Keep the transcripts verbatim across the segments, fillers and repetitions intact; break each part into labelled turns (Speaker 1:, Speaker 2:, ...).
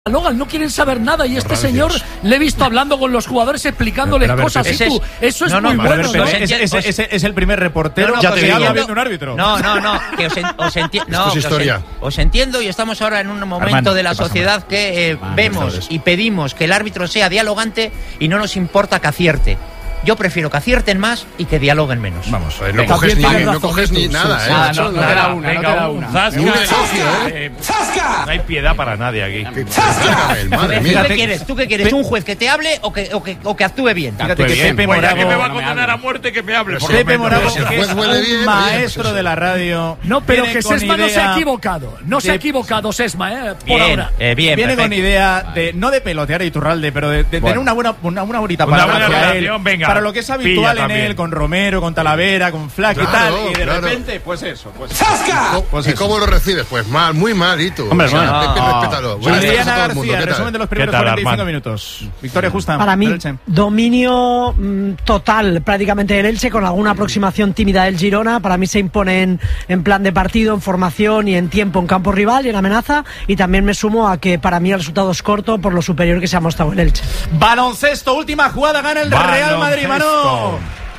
Speaker 1: Logan, no quieren saber nada y este señor le he visto hablando con los jugadores explicándoles ver, cosas y tú, eso es no, no, muy bueno.
Speaker 2: Ver,
Speaker 1: ¿no?
Speaker 2: es, es, es, es, es el primer reportero
Speaker 3: no, no,
Speaker 2: ya
Speaker 3: que
Speaker 2: te
Speaker 3: habla
Speaker 2: viendo un árbitro.
Speaker 3: No, no, no, que os, en, os, enti no,
Speaker 4: es historia.
Speaker 3: os, en os entiendo y estamos ahora en un momento
Speaker 2: Hermano,
Speaker 3: de la sociedad que eh, ah, vemos y pedimos que el árbitro sea dialogante y no nos importa que acierte. Yo prefiero que acierten más y que dialoguen menos.
Speaker 4: Vamos, eh, no, coges ni, no coges ni nada,
Speaker 2: sí,
Speaker 4: ¿eh?
Speaker 2: Ah, no, no, no te da una, venga, no te da una.
Speaker 5: Zasca,
Speaker 4: un desafío,
Speaker 5: ¿eh? ¡Zasca! No hay piedad para nadie aquí.
Speaker 4: ¡Zasca! Madre
Speaker 3: ¿Tú
Speaker 4: mía.
Speaker 3: qué quieres? ¿Tú qué quieres? ¿Un juez que te hable o que, o que, o que actúe bien?
Speaker 2: Fíjate que
Speaker 5: bien.
Speaker 2: Pepe
Speaker 5: Pues
Speaker 2: Morago...
Speaker 5: que me va a condenar a muerte, que me hable. Por
Speaker 2: Pepe Morago,
Speaker 4: si el
Speaker 2: que
Speaker 4: juez
Speaker 2: es
Speaker 4: huele
Speaker 2: un
Speaker 4: bien,
Speaker 2: maestro
Speaker 4: pues
Speaker 2: de la radio.
Speaker 1: No, pero
Speaker 2: viene
Speaker 1: que Sesma no se ha
Speaker 2: idea
Speaker 1: equivocado. No se ha equivocado, Sesma, ¿eh? Por
Speaker 3: Bien,
Speaker 1: ahora.
Speaker 3: eh, bien,
Speaker 2: Viene
Speaker 3: perfecto.
Speaker 2: con idea de, no de pelotear a Iturralde, pero de, de
Speaker 3: Bueno.
Speaker 2: tener una buena una, una bonita
Speaker 5: Una
Speaker 2: palabra
Speaker 5: buena
Speaker 2: hacia él,
Speaker 5: relación, venga,
Speaker 2: para lo que es habitual en
Speaker 5: también.
Speaker 2: él, con Romero, con Talavera, con Flack
Speaker 4: Claro,
Speaker 2: y tal, y de
Speaker 4: claro.
Speaker 2: repente, pues eso. Pues
Speaker 5: ¡Zasca!
Speaker 2: Pues
Speaker 4: ¿Y
Speaker 2: eso.
Speaker 4: cómo lo recibes? Pues mal, muy mal, Hito.
Speaker 2: Hombre,
Speaker 4: o sea,
Speaker 2: bueno.
Speaker 4: Pepe, respétalo. Buenas tardes
Speaker 2: Juliana
Speaker 4: a todo el mundo.
Speaker 2: García,
Speaker 4: ¿Qué tal?
Speaker 2: resumen de los primeros
Speaker 5: ¿Qué tal,
Speaker 2: cuarenta y cinco
Speaker 5: Armand?
Speaker 2: minutos. Victoria Justa.
Speaker 6: Para mí,
Speaker 2: Elche.
Speaker 6: dominio mmm, total prácticamente del Elche, con alguna aproximación tímida del Girona. Para mí se impone en, en plan de partido, en formación y en tiempo en campo rival y en amenaza. Y también me sumo a que para mí el resultado es corto por lo superior que se ha mostrado el Elche.
Speaker 2: Baloncesto, última jugada, gana el
Speaker 5: Baloncesto.
Speaker 2: Real Madrid, Mano.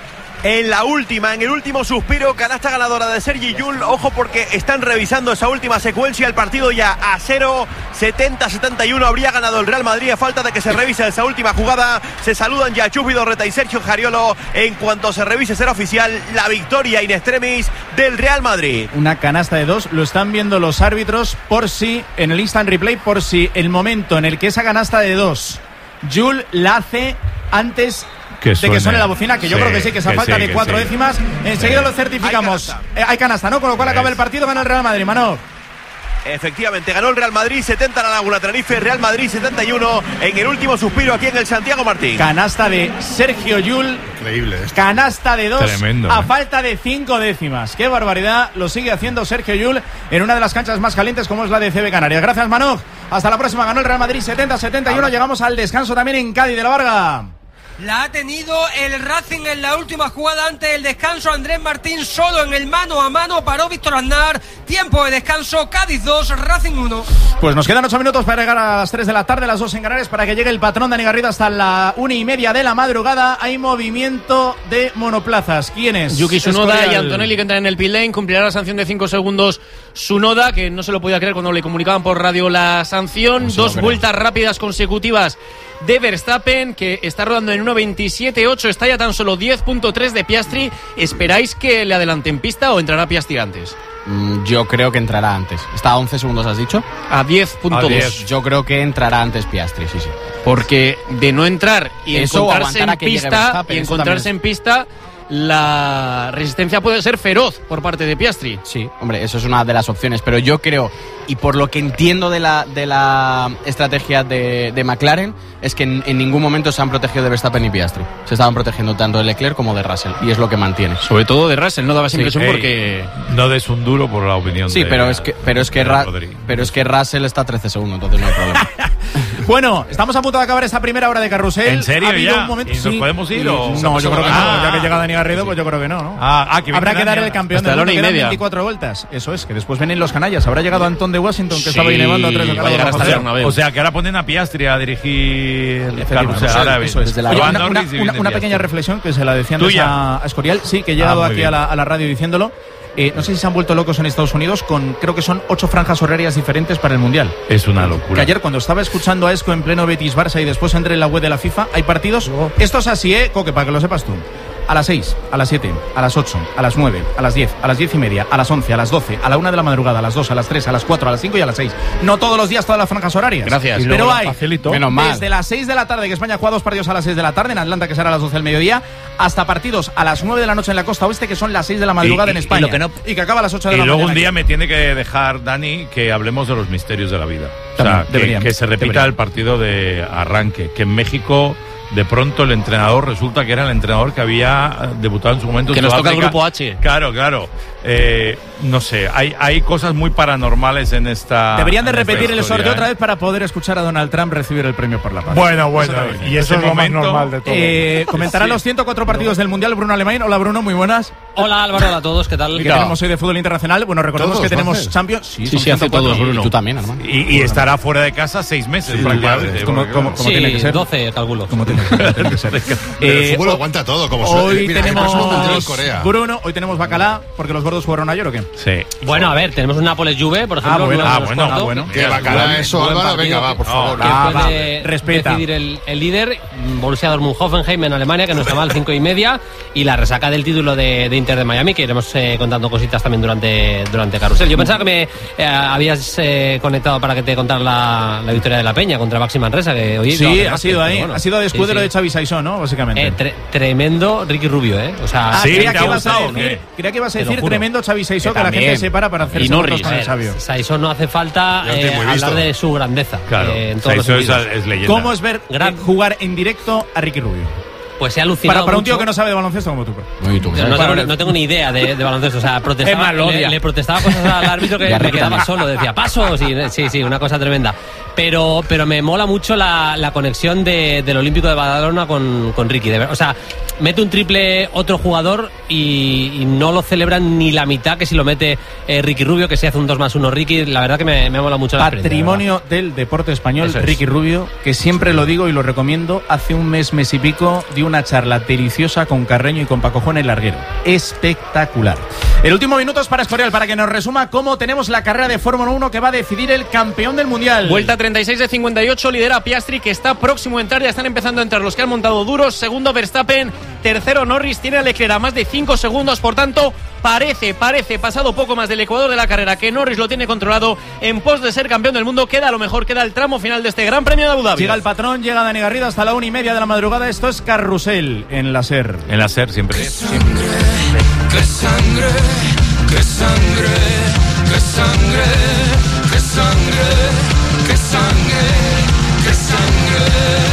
Speaker 7: En la última, en el último suspiro, canasta ganadora de Sergi Llull. Ojo porque están revisando esa última secuencia. El partido ya a cero, setenta a setenta y uno. Habría ganado el Real Madrid a falta de que se revise esa última jugada. Se saludan ya Chus Vidorreta y Sergio Jariolo. En cuanto se revise será oficial la victoria in extremis del Real Madrid.
Speaker 2: Una canasta de dos, lo están viendo los árbitros por si, en el instant replay, por si el momento en el que esa canasta de dos, Llull la hace antes
Speaker 5: que
Speaker 2: de
Speaker 5: suene.
Speaker 2: que suene la bocina, que yo
Speaker 5: Sí,
Speaker 2: creo que sí, que esa
Speaker 5: que
Speaker 2: falta
Speaker 5: sí,
Speaker 2: de
Speaker 5: que
Speaker 2: cuatro
Speaker 5: sí.
Speaker 2: décimas, enseguida
Speaker 5: Sí.
Speaker 2: lo certificamos.
Speaker 7: Hay canasta.
Speaker 2: Eh, hay canasta, ¿no? Con lo cual acaba el partido, gana el Real Madrid, Mano.
Speaker 7: Efectivamente, ganó el Real Madrid, setenta la Laguna Tenerife, Real Madrid setenta y uno en el último suspiro aquí en el Santiago Martín.
Speaker 2: Canasta de Sergio Llull,
Speaker 4: Increíble esto.
Speaker 2: canasta de dos,
Speaker 5: Tremendo,
Speaker 2: a
Speaker 5: ¿eh?
Speaker 2: falta de cinco décimas. Qué barbaridad, lo sigue haciendo Sergio Llull en una de las canchas más calientes como es la de C B Canarias. Gracias, Manoj. Hasta la próxima, ganó el Real Madrid setenta a setenta y uno. Llegamos al descanso también en Cádiz de la Varga.
Speaker 8: La ha tenido el Racing en la última jugada antes del descanso. Andrés Martín solo en el mano a mano. Paró Víctor Aznar. Tiempo de descanso. Cádiz dos, Racing uno.
Speaker 2: Pues nos quedan ocho minutos para llegar a las tres de la tarde, las dos en Canarias, para que llegue el patrón Dani Garrido hasta la una y media de la madrugada. Hay movimiento de monoplazas. ¿Quién es?
Speaker 9: Yuki Tsunoda
Speaker 2: Escorial.
Speaker 9: y Antonelli, que entran en el pit lane. Cumplirá la sanción de cinco segundos Tsunoda, que no se lo podía creer cuando le comunicaban por radio la sanción. Dos vueltas rápidas consecutivas de Verstappen, que está rodando en uno veintisiete ocho, está ya tan solo diez punto tres de Piastri. ¿Esperáis que le adelante en pista o entrará Piastri antes?
Speaker 10: Mm, yo creo que entrará antes. Está a once segundos, has dicho.
Speaker 9: A diez punto
Speaker 5: A
Speaker 9: dos.
Speaker 5: diez.
Speaker 10: Yo creo que entrará antes Piastri, sí, sí.
Speaker 9: Porque de no entrar y
Speaker 10: Eso, o
Speaker 9: encontrarse
Speaker 10: aguantar a
Speaker 9: en
Speaker 10: que llegue
Speaker 9: pista,
Speaker 10: Verstappen,
Speaker 9: y
Speaker 10: eso
Speaker 9: encontrarse
Speaker 10: también
Speaker 9: en pista, la resistencia puede ser feroz por parte de Piastri.
Speaker 10: Sí, hombre, eso es una de las opciones. Pero yo creo, y por lo que entiendo de la, de la estrategia de, de McLaren, es que en, en ningún momento se han protegido de Verstappen y Piastri. Se estaban protegiendo tanto de Leclerc como de Russell, y es lo que mantiene.
Speaker 9: Sobre todo de Russell, no daba esa
Speaker 10: Sí.
Speaker 9: impresión
Speaker 5: Ey,
Speaker 9: porque...
Speaker 5: no des un duro por la opinión
Speaker 10: Sí,
Speaker 5: de,
Speaker 10: pero es que, pero es que,
Speaker 5: de
Speaker 10: Ra-
Speaker 5: Rodri.
Speaker 10: pero es que Russell está a trece segundos, entonces no hay problema.
Speaker 2: Bueno, estamos a punto de acabar esta primera hora de carrusel.
Speaker 5: ¿En serio
Speaker 2: Ha habido
Speaker 5: ya?
Speaker 2: un momento-
Speaker 5: ¿Y nos
Speaker 2: sí.
Speaker 5: podemos ir o-
Speaker 2: No, yo creo que
Speaker 5: Ah,
Speaker 2: no. Ya que llega Dani Garrido, pues yo creo que no, ¿no?
Speaker 5: Ah, ah, que
Speaker 2: Habrá
Speaker 5: viene
Speaker 2: que dar
Speaker 5: Dani
Speaker 2: el campeón
Speaker 9: hasta
Speaker 2: del
Speaker 9: la
Speaker 2: mundo,
Speaker 9: una y
Speaker 2: quedan
Speaker 9: media.
Speaker 2: veinticuatro vueltas. Eso es, que después vienen los canallas. Habrá llegado Antón de Washington, que
Speaker 9: Sí,
Speaker 2: estaba inevando a tres de
Speaker 9: va a llegar hasta
Speaker 2: cada
Speaker 9: Bernabéu.
Speaker 5: O sea, que ahora ponen a Piastri a dirigir el
Speaker 2: Efectivamente,
Speaker 5: carrusel árabe.
Speaker 2: eso es.
Speaker 10: Desde la-
Speaker 2: Oye,
Speaker 5: Van
Speaker 2: una, una-
Speaker 5: Norris y
Speaker 2: una-
Speaker 5: viene
Speaker 2: una
Speaker 5: Piastri.
Speaker 2: pequeña reflexión que se la decía antes
Speaker 5: ¿Tuya?
Speaker 2: a, a Escorial. Sí, que he llegado
Speaker 5: Ah, muy
Speaker 2: aquí a la, a la radio diciéndolo. Eh, no sé si se han vuelto locos en Estados Unidos con, creo que son ocho franjas horarias diferentes para el Mundial.
Speaker 5: Es una locura.
Speaker 2: Que ayer cuando estaba escuchando a Esco en pleno Betis Barça y después entré en la web de la FIFA, hay partidos. Esto es así, ¿eh? Coque, para que lo sepas tú. A las seis, a las siete, a las ocho, a las nueve, a las diez, a las diez y media, a las once, a las doce, a la una de la madrugada, a las dos, a las tres, a las cuatro, a las cinco y a las seis. No todos los días todas las franjas horarias.
Speaker 9: Gracias.
Speaker 2: Pero hay
Speaker 10: Menos mal.
Speaker 2: desde las seis de la tarde, que España juega dos partidos a las seis de la tarde, en Atlanta, que será a las doce del mediodía, hasta partidos a las nueve de la noche en la costa oeste, que son las seis de la madrugada
Speaker 5: Y- y-
Speaker 2: en
Speaker 5: y
Speaker 2: España.
Speaker 3: lo que no-
Speaker 2: y que acaba a las ocho de
Speaker 5: Y
Speaker 2: la
Speaker 5: luego
Speaker 2: mañana.
Speaker 5: un día
Speaker 2: aquí.
Speaker 5: me tiene que dejar, Dani, que hablemos de los misterios de la vida. O sea,
Speaker 2: También,
Speaker 5: que,
Speaker 2: deberían,
Speaker 5: que se repita
Speaker 2: deberían.
Speaker 5: el partido de arranque. Que en México, de pronto, el entrenador resulta que era el entrenador que había debutado en su momento en
Speaker 9: Que nos toca el
Speaker 5: Sudáfrica.
Speaker 9: grupo H.
Speaker 5: Claro, claro. Eh, no sé, hay, hay cosas muy paranormales en esta.
Speaker 2: Deberían de
Speaker 5: en esta
Speaker 2: repetir el
Speaker 5: historia,
Speaker 2: sorteo
Speaker 5: ¿eh?
Speaker 2: otra vez para poder escuchar a Donald Trump recibir el premio por la paz.
Speaker 5: Bueno, bueno,
Speaker 2: también.
Speaker 5: y eso es lo más
Speaker 2: momento,
Speaker 5: normal de todo.
Speaker 2: Eh, comentará
Speaker 5: Sí.
Speaker 2: los ciento cuatro partidos del Mundial Bruno Alemán. Hola Bruno, muy buenas.
Speaker 11: Hola Álvaro, hola a todos, ¿qué tal?
Speaker 2: ¿Qué tenemos hoy de fútbol internacional? Bueno, recordemos
Speaker 5: ¿Todos,
Speaker 2: que tenemos
Speaker 5: Juanfe?
Speaker 2: Champions.
Speaker 5: Sí, sí, sí, hace todos, Bruno.
Speaker 10: Tú también, hermano.
Speaker 5: Y, y estará fuera de casa seis meses,
Speaker 2: Sí,
Speaker 5: prácticamente.
Speaker 2: como, como, como
Speaker 11: sí,
Speaker 2: tiene que ser.
Speaker 11: doce, calculo.
Speaker 2: Como tiene, como tiene que ser.
Speaker 4: Pero
Speaker 2: Eh,
Speaker 4: el fútbol
Speaker 2: ho-
Speaker 4: aguanta todo, como
Speaker 2: Hoy
Speaker 4: suele. Mira, el próximo mundial
Speaker 2: tenemos
Speaker 4: es Corea.
Speaker 2: Bruno, hoy tenemos bacalá, porque los gordos jugaron ayer o qué?
Speaker 5: Sí.
Speaker 11: Bueno, a ver, tenemos un Nápoles-Juve, por ejemplo.
Speaker 2: Ah, bueno,
Speaker 11: nueve
Speaker 2: ah,
Speaker 11: menos
Speaker 2: bueno,
Speaker 11: cuarto,
Speaker 2: ah, bueno.
Speaker 4: Que bacalá eso,
Speaker 11: buen
Speaker 4: Álvaro,
Speaker 11: partido
Speaker 4: venga, va, por
Speaker 11: que-
Speaker 4: favor.
Speaker 11: que
Speaker 2: Ah,
Speaker 11: puede
Speaker 2: va, respeta.
Speaker 11: decidir el, el líder, Borussia Dortmund-Hoffenheim en Alemania, que no está mal, cinco y media, y la resaca del título de, de Inter de Miami, que iremos eh, contando cositas también durante, durante Carrusel. Yo pensaba que me eh, habías eh, conectado para que te contara la, la victoria de la Peña contra Baxi Manresa, que hoy
Speaker 2: Sí,
Speaker 11: iba a hacer
Speaker 2: ha
Speaker 11: más,
Speaker 2: sido
Speaker 11: pero
Speaker 2: ahí.
Speaker 11: bueno.
Speaker 2: Ha sido después
Speaker 11: Sí,
Speaker 2: de lo
Speaker 11: sí.
Speaker 2: de Xavi Saison, ¿no? Básicamente.
Speaker 11: Eh, tre- tremendo Ricky Rubio, ¿eh? O sea,
Speaker 2: Ah,
Speaker 5: Sí,
Speaker 2: creía,
Speaker 5: ¿te
Speaker 2: que
Speaker 5: ha
Speaker 2: ibas a
Speaker 5: gustado o
Speaker 2: decir,
Speaker 5: qué?
Speaker 2: creía que ibas a
Speaker 11: Te lo
Speaker 2: decir
Speaker 11: juro.
Speaker 2: tremendo Xavi Saison,
Speaker 10: Que
Speaker 2: que, la
Speaker 10: también.
Speaker 2: gente se para para hacerse
Speaker 10: Y
Speaker 2: fotos
Speaker 10: Norris.
Speaker 2: con el sabio.
Speaker 11: Saison no hace falta
Speaker 4: Ya
Speaker 11: eh,
Speaker 4: estoy muy visto.
Speaker 11: hablar de su grandeza.
Speaker 5: Claro,
Speaker 11: eh, en todos los
Speaker 5: eso es,
Speaker 11: sentidos.
Speaker 5: es leyenda.
Speaker 2: ¿Cómo es ver
Speaker 11: Gran-
Speaker 2: eh, jugar en directo a Ricky Rubio?
Speaker 11: Pues he alucinado
Speaker 2: Para, para un tío
Speaker 11: mucho.
Speaker 2: que no sabe de baloncesto como tú.
Speaker 10: Oye, tú,
Speaker 11: O sea, no, tengo, no tengo ni idea de, de baloncesto. O sea, protestaba,
Speaker 1: Es más, lo
Speaker 11: le,
Speaker 1: odia.
Speaker 11: le protestaba cosas al árbitro que
Speaker 10: Ya,
Speaker 11: me
Speaker 10: Ricky
Speaker 11: quedaba
Speaker 10: también.
Speaker 11: solo. Decía, pasos. Y, sí, sí, una cosa tremenda. Pero, pero me mola mucho la, la conexión de, del Olímpico de Badalona con, con Ricky. De ver- o sea, mete un triple otro jugador y, y no lo celebran ni la mitad que si lo mete eh, Ricky Rubio, que se hace un dos más uno Ricky. La verdad que me, me mola mucho la experiencia,
Speaker 2: Patrimonio del deporte español,
Speaker 11: Eso es.
Speaker 2: Ricky Rubio, que siempre lo digo y lo recomiendo. Hace un mes, mes y pico, dio una charla deliciosa con Carreño y con Paco Juan el larguero. Espectacular. El último minuto es para Escorial, para que nos resuma cómo tenemos la carrera de Fórmula uno que va a decidir el campeón del Mundial.
Speaker 9: Vuelta treinta y seis de cincuenta y ocho, lidera Piastri, que está próximo a entrar, ya están empezando a entrar los que han montado duros. Segundo Verstappen, tercero Norris, tiene a Leclerc a más de cinco segundos, por tanto parece, parece, pasado poco más del ecuador de la carrera, que Norris lo tiene controlado en pos de ser campeón del mundo. Queda a lo mejor, queda el tramo final de este Gran Premio de Abu Dhabi.
Speaker 2: Llega el patrón, llega Dani Garrido hasta la una y media de la madrugada. Esto es Carrusel en la SER.
Speaker 5: En la SER siempre.
Speaker 12: Qué sangre, qué sangre, qué sangre, qué sangre, qué sangre, qué sangre, qué sangre.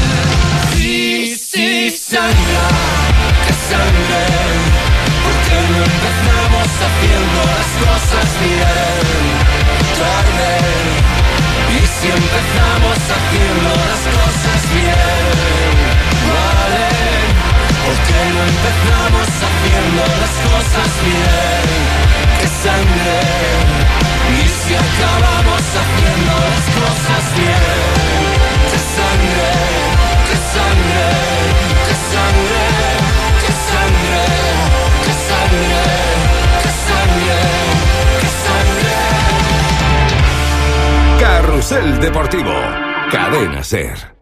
Speaker 12: Y si sangra, qué sangre, porque no empezamos haciendo las cosas bien, tarde. Y si empezamos haciendo las cosas bien, vale. Porque no empezamos haciendo las cosas bien, qué sangre. Y si acabamos haciendo las cosas bien, qué sangre, qué sangre, qué sangre, qué sangre, qué sangre, qué sangre, qué sangre.
Speaker 13: Carrusel Deportivo. Cadena SER.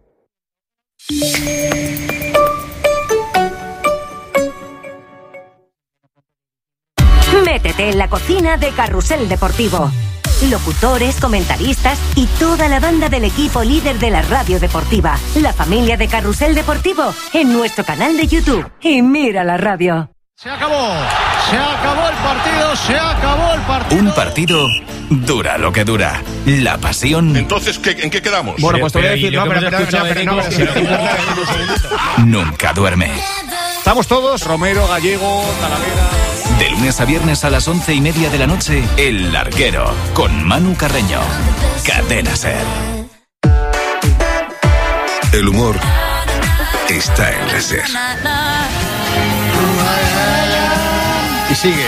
Speaker 14: Métete en la cocina de Carrusel Deportivo. Locutores, comentaristas y toda la banda del equipo líder de la radio deportiva. La familia de Carrusel Deportivo en nuestro canal de YouTube. Y mira la radio.
Speaker 15: Se acabó, se acabó el partido, se acabó el partido.
Speaker 16: Un partido dura lo que dura. La pasión
Speaker 4: Entonces, ¿qué, ¿en qué quedamos?
Speaker 2: Bueno, pues te voy a decir,
Speaker 1: yo
Speaker 2: no,
Speaker 1: que
Speaker 2: pero,
Speaker 1: hemos
Speaker 2: pero,
Speaker 1: escuchado
Speaker 2: pero,
Speaker 1: de
Speaker 2: no,
Speaker 1: Kiko,
Speaker 2: pero-
Speaker 16: nunca duerme.
Speaker 15: Estamos todos, Romero, Gallego, Talavera.
Speaker 16: De lunes a viernes a las once y media de la noche, El Larguero, con Manu Carreño. Cadena SER.
Speaker 13: El humor está en la SER.
Speaker 15: Y sigue.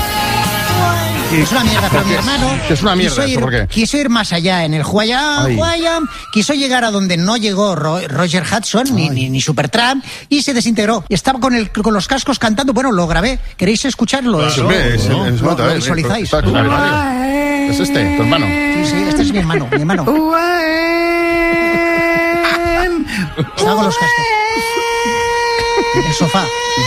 Speaker 17: Es una mierda, pero mi hermano
Speaker 15: Que es una mierda,
Speaker 17: quiso
Speaker 15: ¿eso
Speaker 17: ir,
Speaker 15: por qué?
Speaker 17: quiso ir más allá en el Huayam,
Speaker 15: Ay.
Speaker 17: Huayam, quiso llegar a donde no llegó Ro- Roger Hudson ni, ni, ni Supertramp y se desintegró. Estaba con, el, con los cascos cantando, bueno, lo grabé. ¿Queréis escucharlo?
Speaker 15: Claro,
Speaker 17: Eso,
Speaker 15: hombre, es-
Speaker 17: ¿no?
Speaker 15: es-
Speaker 17: ¿Lo-
Speaker 15: nota,
Speaker 17: lo
Speaker 15: eh,
Speaker 17: visualizáis?
Speaker 15: está con el Mario. Es este, tu hermano.
Speaker 17: Sí, sí, este es mi hermano, mi hermano. Estaba con los cascos. En el sofá.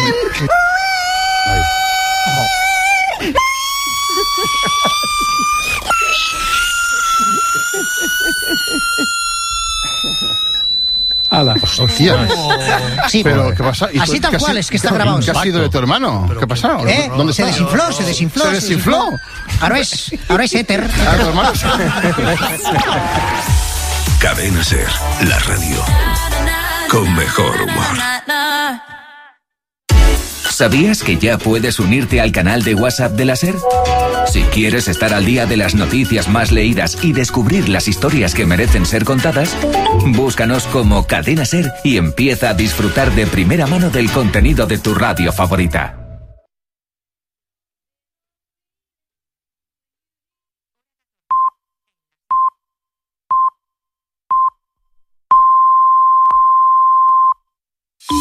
Speaker 15: Ala. Hostia.
Speaker 17: Sí,
Speaker 15: Pero,
Speaker 17: joder.
Speaker 15: ¿qué pasa? ¿Y
Speaker 17: Así
Speaker 15: tú-
Speaker 17: tal
Speaker 15: qué ha
Speaker 17: cual,
Speaker 15: sido-
Speaker 17: es que está
Speaker 15: qué-
Speaker 17: grabado.
Speaker 15: ¿Qué ha sido de tu hermano? ¿Qué ha pasado?
Speaker 17: ¿Eh?
Speaker 15: ¿Dónde
Speaker 17: se
Speaker 15: está?
Speaker 17: desinfló, se desinfló.
Speaker 15: ¿Se desinfló?
Speaker 17: Ahora es, ahora es éter.
Speaker 15: Ah, tu hermano.
Speaker 13: Cadena SER, la radio con mejor humor.
Speaker 16: ¿Sabías que ya puedes unirte al canal de WhatsApp de la SER? Si quieres estar al día de las noticias más leídas y descubrir las historias que merecen ser contadas, búscanos como Cadena SER y empieza a disfrutar de primera mano del contenido de tu radio favorita.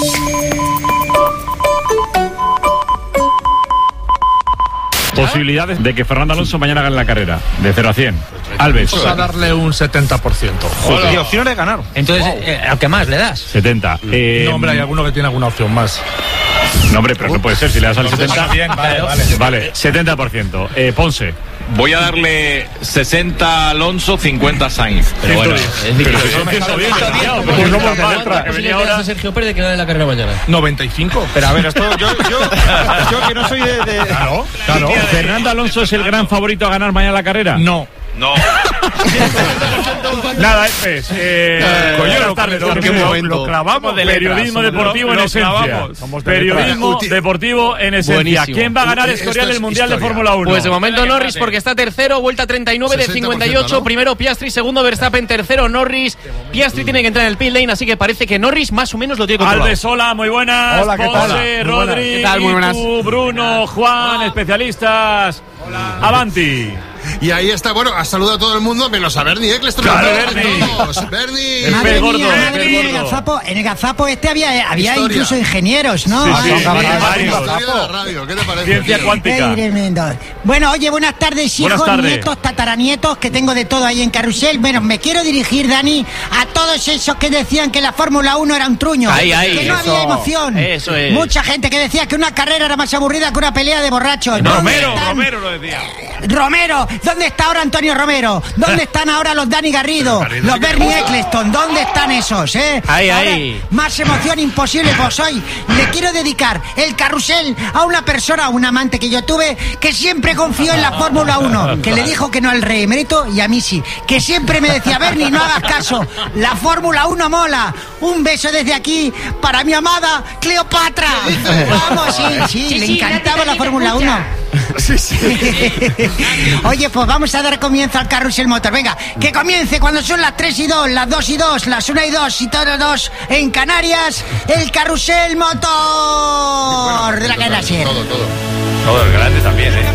Speaker 5: Posibilidades de que Fernando Alonso mañana gane la carrera, de cero a cien. Alves.
Speaker 18: Vamos a darle un setenta por ciento.
Speaker 2: Joder. Y opciones de ganar.
Speaker 3: Entonces, wow. eh, ¿a qué más le das?
Speaker 5: setenta. Eh,
Speaker 18: no, hombre, hay alguno que tiene alguna opción más.
Speaker 5: No, hombre, pero no puede ser. Si le das al setenta.
Speaker 18: Bien, vale, vale.
Speaker 5: Vale, setenta por ciento. Eh, Ponce.
Speaker 19: Voy a darle sesenta Alonso, cincuenta Sainz.
Speaker 11: Pero bueno, es difícil.
Speaker 9: a Sergio Pérez que gane la carrera mañana.
Speaker 18: noventa y cinco.
Speaker 2: Pero a ver, esto yo, yo, yo que no soy de, de...
Speaker 18: Claro, claro.
Speaker 5: ¿Fernando Alonso es el gran favorito a ganar mañana la carrera?
Speaker 18: No.
Speaker 19: No.
Speaker 5: Nada, es eh, buenas tardes,
Speaker 18: ¿en qué momento?
Speaker 5: Lo clavamos. Periodismo deportivo en esencia. Periodismo deportivo en esencia.
Speaker 9: Buenísimo.
Speaker 5: ¿Quién va a ganar Escorial el Mundial de Fórmula uno?
Speaker 9: Pues de momento Norris, porque está tercero, vuelta treinta y nueve de cincuenta y ocho. ¿No? Primero Piastri, segundo Verstappen, tercero Norris. Piastri tiene que entrar en el pit lane, así que parece que Norris más o menos lo tiene controlado.
Speaker 5: Alves, hola, muy buenas.
Speaker 18: Hola, ¿qué tal?
Speaker 5: Ponce, Rodri,
Speaker 10: ¿Qué tal? Muy buenas.
Speaker 5: Itu, Bruno, Juan, especialistas. Hola. Avanti.
Speaker 4: Y ahí está, bueno, ha saludado a todo el mundo, menos a Bernie Eccleston.
Speaker 5: Claro, Bernie.
Speaker 4: Bernie.
Speaker 17: Madre
Speaker 5: gordo,
Speaker 17: mía,
Speaker 5: el
Speaker 17: madre mía, en el gazapo, en el gazapo este había, había incluso ingenieros, ¿no?
Speaker 5: Sí, sí,
Speaker 17: Ay,
Speaker 5: sí,
Speaker 17: ay,
Speaker 5: sí,
Speaker 17: ay,
Speaker 5: sí,
Speaker 4: de la radio, ¿qué te parece?
Speaker 5: Ciencia
Speaker 4: tío?
Speaker 5: cuántica.
Speaker 17: Qué tremendo. Bueno, oye, buenas tardes, hijos,
Speaker 5: Buenas tardes.
Speaker 17: nietos, tataranietos, que tengo de todo ahí en Carrusel. Bueno, me quiero dirigir, Dani, a todos esos que decían que la Fórmula uno era un truño.
Speaker 9: Ahí, ahí,
Speaker 17: que no
Speaker 9: eso.
Speaker 17: había emoción.
Speaker 9: Eso es.
Speaker 17: Mucha gente que decía que una carrera era más aburrida que una pelea de borrachos.
Speaker 5: No,
Speaker 17: ¿Dónde
Speaker 5: Romero,
Speaker 17: están?
Speaker 5: Romero lo decía.
Speaker 17: Romero, ¿dónde está ahora Antonio Romero? ¿Dónde están ahora los Dani Garrido? Los Bernie Eccleston, ¿dónde están esos, eh?
Speaker 9: Ahí,
Speaker 17: Ahora,
Speaker 9: ahí.
Speaker 17: Más emoción imposible, pues hoy le quiero dedicar el carrusel a una persona, a un amante que yo tuve, que siempre confió en la Fórmula uno, que le dijo que no al rey emérito y a mí sí, que siempre me decía, Bernie, no hagas caso, la Fórmula uno mola. Un beso desde aquí para mi amada Cleopatra. Vamos, sí, sí,
Speaker 12: Sí,
Speaker 17: le
Speaker 12: sí,
Speaker 17: encantaba
Speaker 12: Nati,
Speaker 17: la
Speaker 12: Nati,
Speaker 17: Fórmula
Speaker 12: te escucha.
Speaker 17: uno. Sí, sí. Oye, pues vamos a dar comienzo al carrusel motor. Venga, que comience cuando son las tres y dos, las dos y dos, las una y dos y todas dos en Canarias, el carrusel motor de la cadena SER.
Speaker 4: Todo, todo.
Speaker 5: Todo el grande también, ¿eh?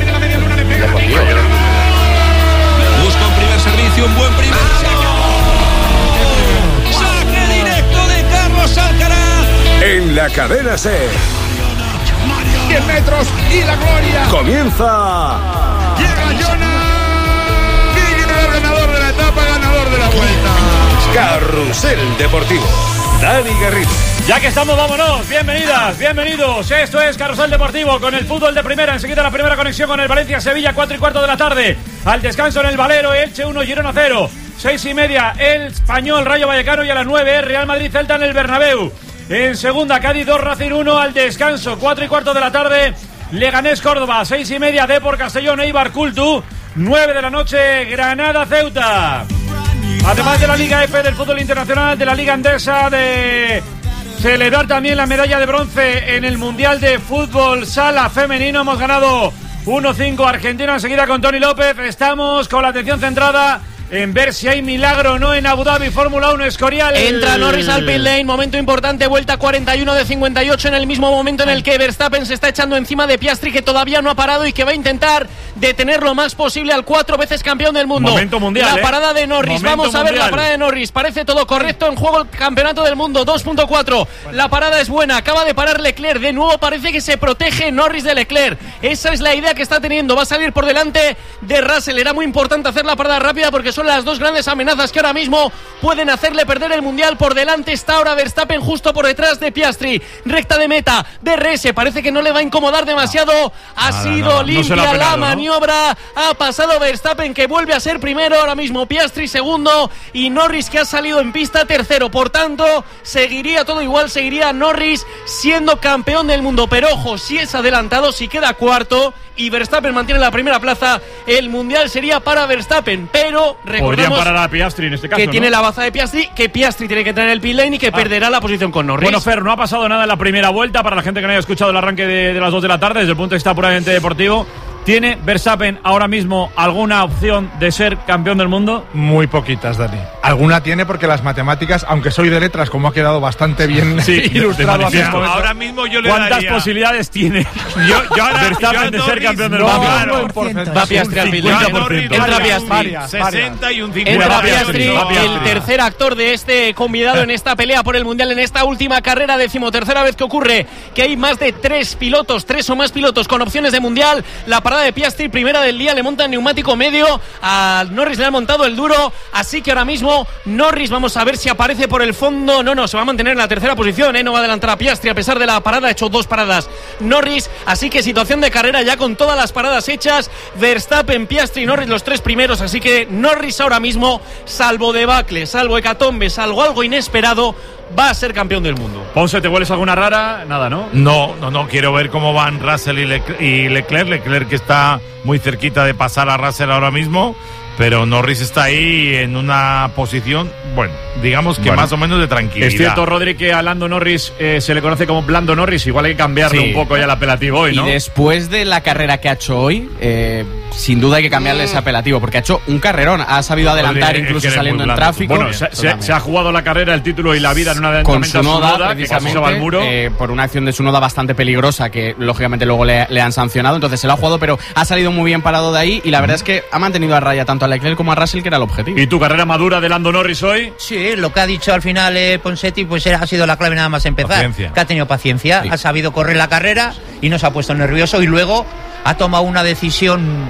Speaker 12: Busca un primer servicio, un buen primer saque directo de Carlos Alcaraz.
Speaker 13: En la cadena SER.
Speaker 18: diez metros y la gloria.
Speaker 13: Comienza.
Speaker 18: Llega Jonas. Y el ganador de la etapa, ganador de la vuelta.
Speaker 13: Carrusel Deportivo. Dani Garrido.
Speaker 5: Ya que estamos, vámonos. Bienvenidas, bienvenidos. Esto es Carrusel Deportivo con el fútbol de primera. Enseguida la primera conexión con el Valencia-Sevilla, cuatro y cuarto de la tarde. Al descanso en el Valero, Elche uno, Girona cero. Seis y media, el Español, Rayo Vallecano, y a las nueve, Real Madrid-Celta en el Bernabéu. En segunda, Cádiz dos, Racing uno, al descanso, cuatro y cuarto de la tarde. Leganés Córdoba, seis y media, Depor Castellón, Eibar Cultu, nueve de la noche, Granada Ceuta. Además de la Liga F del fútbol internacional, de la Liga Endesa, de celebrar también la medalla de bronce en el Mundial de Fútbol Sala Femenino. Hemos ganado uno cinco Argentina. Enseguida con Tony López. Estamos con la atención centrada en ver si hay milagro o no en Abu Dhabi, Fórmula uno, Escorial.
Speaker 9: Entra Norris al pit lane, momento importante, vuelta cuarenta y uno de cincuenta y ocho, en el mismo momento en el que Verstappen se está echando encima de Piastri, que todavía no ha parado y que va a intentar detener lo más posible al cuatro veces campeón del mundo.
Speaker 5: Momento mundial,
Speaker 9: La
Speaker 5: ¿eh?
Speaker 9: parada de Norris,
Speaker 5: Momento
Speaker 9: vamos a ver
Speaker 5: mundial.
Speaker 9: la parada de Norris, parece todo correcto, en juego el campeonato del mundo, dos punto cuatro, la parada es buena, acaba de parar Leclerc, de nuevo parece que se protege Norris de Leclerc, esa es la idea que está teniendo, va a salir por delante de Russell, era muy importante hacer la parada rápida porque son las dos grandes amenazas que ahora mismo pueden hacerle perder el mundial. Por delante está ahora Verstappen, justo por detrás de Piastri, recta de meta, D R S, parece que no le va a incomodar demasiado, ha
Speaker 5: Nada,
Speaker 9: sido
Speaker 5: nada, no
Speaker 9: limpia
Speaker 5: se lo ha
Speaker 9: la
Speaker 5: penado, ¿no?
Speaker 9: maniobra, ha pasado Verstappen, que vuelve a ser primero, ahora mismo Piastri segundo y Norris, que ha salido en pista tercero, por tanto seguiría todo igual, seguiría Norris siendo campeón del mundo, pero ojo, si es adelantado, si queda cuarto y Verstappen mantiene la primera plaza, el mundial sería para Verstappen, pero
Speaker 5: Podrían
Speaker 9: recordemos
Speaker 5: parar a Piastri en este caso,
Speaker 9: que
Speaker 5: ¿no?
Speaker 9: tiene la baza de Piastri, que Piastri tiene que tener el pit lane y que
Speaker 5: Ah.
Speaker 9: perderá la posición con Norris.
Speaker 5: Bueno, Fer, no ha pasado nada en la primera vuelta. Para la gente que no haya escuchado el arranque de, de las dos de la tarde, desde el punto de vista puramente deportivo, ¿Tiene Verstappen ahora mismo alguna opción de ser campeón del mundo?
Speaker 20: Muy poquitas, Dani. Alguna tiene porque las matemáticas, aunque soy de letras, como ha quedado bastante bien
Speaker 5: sí,
Speaker 20: ilustrado.
Speaker 5: De
Speaker 20: momento,
Speaker 19: ahora mismo yo le
Speaker 5: ¿Cuántas
Speaker 19: daría...
Speaker 5: posibilidades tiene
Speaker 19: yo, yo ahora,
Speaker 5: Verstappen
Speaker 19: yo
Speaker 5: de ser campeón del
Speaker 19: no,
Speaker 5: mundo?
Speaker 19: Claro,
Speaker 9: Va Piastri al final.
Speaker 19: Entra Piastri, sesenta y un cincuenta.
Speaker 9: Entra Piastri, el tercer actor de este convidado en esta pelea por el Mundial, en esta última carrera, decimotercera vez que ocurre que hay más de tres pilotos, tres o más pilotos con opciones de Mundial. La parada de Piastri, primera del día, le monta neumático medio, a Norris le han montado el duro, así que ahora mismo Norris, vamos a ver si aparece por el fondo. No, no, se va a mantener en la tercera posición, ¿eh? No va a adelantar a Piastri a pesar de la parada, ha hecho dos paradas Norris, así que situación de carrera ya con todas las paradas hechas, Verstappen, Piastri y Norris los tres primeros, así que Norris ahora mismo, salvo debacle, salvo hecatombe, salvo algo inesperado, va a ser campeón del mundo.
Speaker 5: Ponce, ¿te hueles alguna rara? Nada, ¿no?
Speaker 19: No, no, no, quiero ver cómo van Russell y, Le y Leclerc. Leclerc que está muy cerquita de pasar a Russell ahora mismo, pero Norris está ahí en una posición, bueno, digamos que
Speaker 5: bueno,
Speaker 19: más o menos de tranquilidad.
Speaker 5: Es cierto, Rodri, que a Lando Norris eh, se le conoce como Blando Norris, igual hay que cambiarle sí. un poco ya el apelativo hoy, ¿no?
Speaker 10: Y después de la carrera que ha hecho hoy, eh, sin duda hay que cambiarle ese apelativo, porque ha hecho un carrerón, ha sabido adelantar Rodri, incluso saliendo en tráfico.
Speaker 5: Bueno, se, se, se ha jugado la carrera, el título y la vida en una adelantamiento
Speaker 10: con Tsunoda,
Speaker 5: Tsunoda, que casi se va al muro.
Speaker 10: Eh, por una acción de Tsunoda bastante peligrosa, que lógicamente luego le, le han sancionado, entonces se lo ha jugado, pero ha salido muy bien parado de ahí, y la verdad es que ha mantenido a raya tanto a Leclerc como a Russell, que era el objetivo.
Speaker 5: ¿Y tu carrera madura de Lando Norris hoy?
Speaker 3: Sí, lo que ha dicho al final eh, Ponsetti, pues era, ha sido la clave nada más empezar. Paciencia. Que ha tenido paciencia, sí. ha sabido correr la carrera y no se ha puesto nervioso, y luego ha tomado una decisión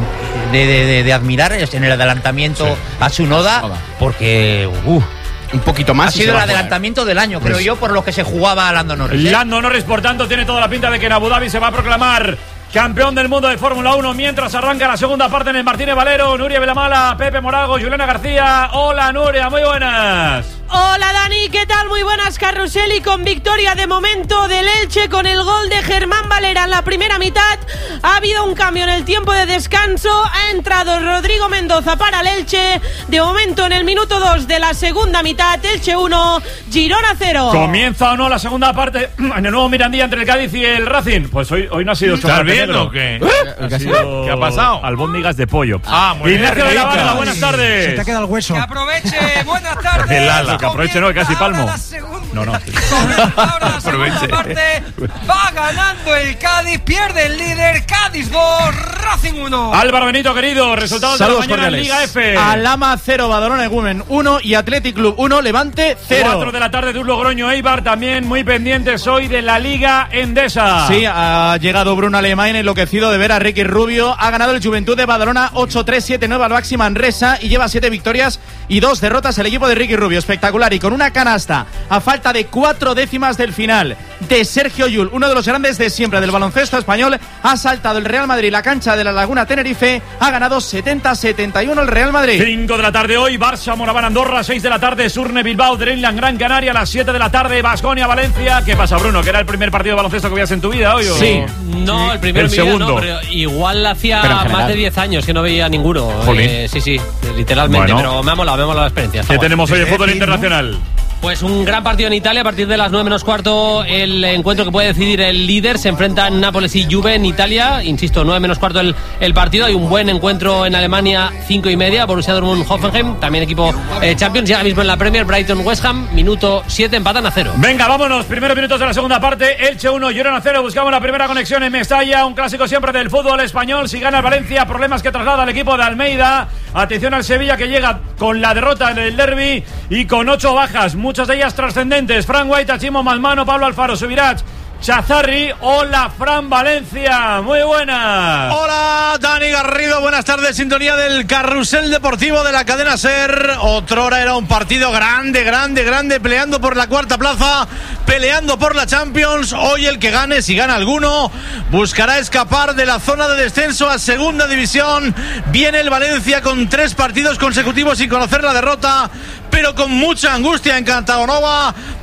Speaker 3: de, de, de, de admirar en el adelantamiento sí. a Tsunoda, porque uh,
Speaker 10: un poquito más.
Speaker 3: Ha sido el adelantamiento del año, creo pues, yo, por lo que se jugaba a Lando Norris. ¿eh?
Speaker 5: Lando Norris, por tanto, tiene toda la pinta de que en Abu Dhabi se va a proclamar campeón del mundo de Fórmula uno, mientras arranca la segunda parte en el Martínez Valero. Nuria Velamala, Pepe Morago, Juliana García. Hola, Nuria, muy buenas.
Speaker 21: Hola, Dani, ¿qué tal? Muy buenas, Carrusel, y con victoria de momento del Elche con el gol de Germán Valera en la primera mitad. Ha habido un cambio en el tiempo de descanso, ha entrado Rodrigo Mendoza para el Elche. De momento, en el minuto dos de la segunda mitad, Elche uno, Girona cero.
Speaker 5: ¿Comienza o no la segunda parte en el nuevo Mirandilla entre el Cádiz y el Racing? Pues hoy, hoy no ha sido chocolate negro.
Speaker 19: ¿O qué?
Speaker 5: ¿Eh? Ha sido
Speaker 19: ¿Qué ha pasado?
Speaker 5: Albóndigas de pollo.
Speaker 19: Ah, muy bien.
Speaker 5: Ignacio de la Barra, buenas tardes.
Speaker 6: Se te ha quedado el hueso.
Speaker 8: Que aproveche, buenas tardes.
Speaker 5: El ala. Que aproveche, no, casi palmo. No, no.
Speaker 8: Ahora la segunda parte va ganando el Cádiz, pierde el líder, Cádiz dos, Racing uno.
Speaker 5: Álvaro Benito, querido, resultados de la mañana en Liga F.
Speaker 2: Alhama cero, Badalona Egumen uno y Athletic Club uno, Levante cero.
Speaker 5: cuatro de la tarde, Duz Logroño Eibar, también muy pendientes hoy de la Liga Endesa.
Speaker 2: Sí, ha llegado Bruno Alemán enloquecido de ver a Ricky Rubio. Ha ganado el Juventud de Badalona ocho tres siete nueve al Baxi Manresa y lleva siete victorias y dos derrotas el equipo de Ricky Rubio. Espectacular, y con una canasta a falta de cuatro décimas del final de Sergio Llull, uno de los grandes de siempre del baloncesto español. Ha saltado el Real Madrid la cancha de la Laguna Tenerife, ha ganado setenta a setenta y uno el Real Madrid.
Speaker 5: cinco de la tarde hoy, Barça Moraván Andorra. Seis de la tarde, Surne Bilbao, Dreamland Gran Canaria. A las siete de la tarde, Baskonia Valencia. ¿Qué pasa, Bruno? ¿Que era el primer partido de baloncesto que veías en tu vida hoy? ¿O?
Speaker 11: Sí, no, el primero
Speaker 5: el
Speaker 11: en mi
Speaker 5: segundo.
Speaker 11: vida, no, pero igual hacía más de diez años que no veía ninguno. Eh, sí, sí, literalmente, bueno, pero me ha molado, me ha molado la experiencia.
Speaker 5: ¿Qué tenemos hoy en fútbol internacional?
Speaker 11: Pues un gran partido en Italia. A partir de las nueve menos cuarto, el encuentro que puede decidir el líder. Se enfrentan Nápoles y Juve en Italia. Insisto, nueve menos cuarto el, el partido. Hay un buen encuentro en Alemania, cinco y media, Borussia Dortmund-Hoffenheim, también equipo eh, Champions. Ya mismo en la Premier, Brighton-West Ham, minuto siete, empatan a cero.
Speaker 5: Venga, vámonos, primeros minutos de la segunda parte. Elche uno, Girona cero. Buscamos la primera conexión en Mestalla, un clásico siempre del fútbol español. Si gana el Valencia, problemas que traslada al equipo de Almeida. Atención al Sevilla, que llega con la derrota en el derbi y con ocho bajas, muchas de ellas trascendentes. Fran Guaita, Chimo Malmano, Pablo Alfaro, Subirach, Chazarri. Hola, Fran Valencia, muy buenas.
Speaker 7: Hola, Dani Garrido, buenas tardes. Sintonía del Carrusel Deportivo de la cadena SER. Otrora era un partido grande, grande, grande, peleando por la cuarta plaza, peleando por la Champions. Hoy el que gane, si gana alguno, buscará escapar de la zona de descenso a segunda división. Viene el Valencia con tres partidos consecutivos sin conocer la derrota, pero con mucha angustia en Cantaonova,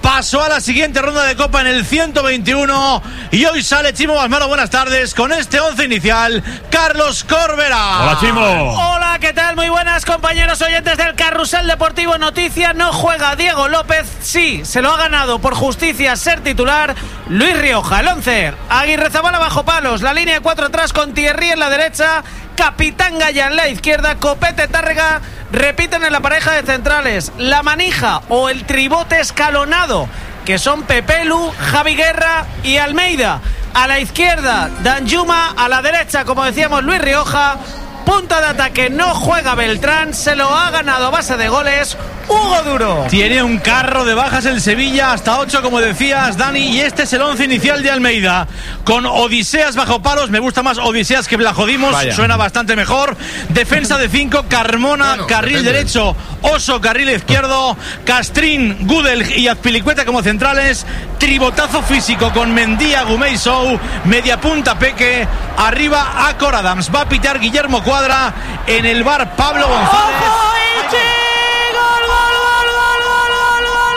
Speaker 14: pasó a la siguiente ronda de Copa en el ciento veintiuno y hoy sale Chimo Basmaro, buenas tardes, con este once inicial, Carlos Corbera.
Speaker 5: Hola, Chimo.
Speaker 22: Hola, ¿qué tal? Muy buenas, compañeros oyentes del Carrusel Deportivo. Noticia, no juega Diego López. Sí, se lo ha ganado por justicia ser titular Luis Rioja. El once, Aguirrezabala bajo palos, la línea de cuatro atrás con Thierry en la derecha, Capitán Gaya en la izquierda, Copete, Tárrega repiten en la pareja de centrales, la manija o el tribote escalonado, que son Pepelu, Javi Guerra y Almeida. A la izquierda, Danjuma, a la derecha, como decíamos, Luis Rioja. Punta de ataque, no juega Beltrán, se lo ha ganado a base de goles Hugo Duro.
Speaker 14: Tiene un carro de bajas el Sevilla, hasta ocho, como decías, Dani, y este es el once inicial de Almeida, con Odiseas bajo palos. Me gusta más Odiseas que Blajodimos, Vaya. Suena bastante mejor. Defensa de cinco, Carmona, bueno, carril depende. Derecho, Oso, carril izquierdo, Castrín, Gudel y Azpilicueta como centrales. Tribotazo físico con Mendía, Gumei Sou, media punta Peque, arriba Acor Adams. Va a pitar Guillermo Cuadra, en el bar Pablo González.
Speaker 21: ¡Ojo, Elche! ¡Gol, gol, gol, gol, gol, gol,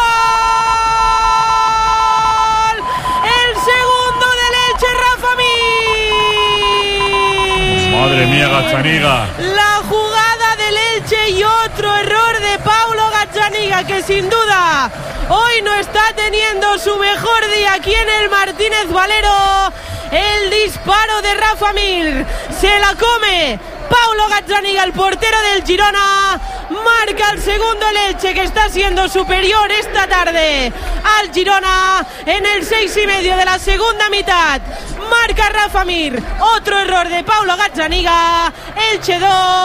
Speaker 21: gol, gol! El segundo del Elche, Rafa Mir.
Speaker 5: Madre mía, Gazzaniga.
Speaker 21: La jugada del Elche y otro error de Paulo Gazzaniga, que sin duda hoy no está teniendo su mejor día aquí en el Martínez Valero. El disparo de Rafa Mir se la come Paulo Gazzaniga, el portero del Girona. Marca el segundo el Elche, que está siendo superior esta tarde al Girona en el seis y medio de la segunda mitad. Marca Rafa Mir, otro error de Paulo Gazzaniga. Elche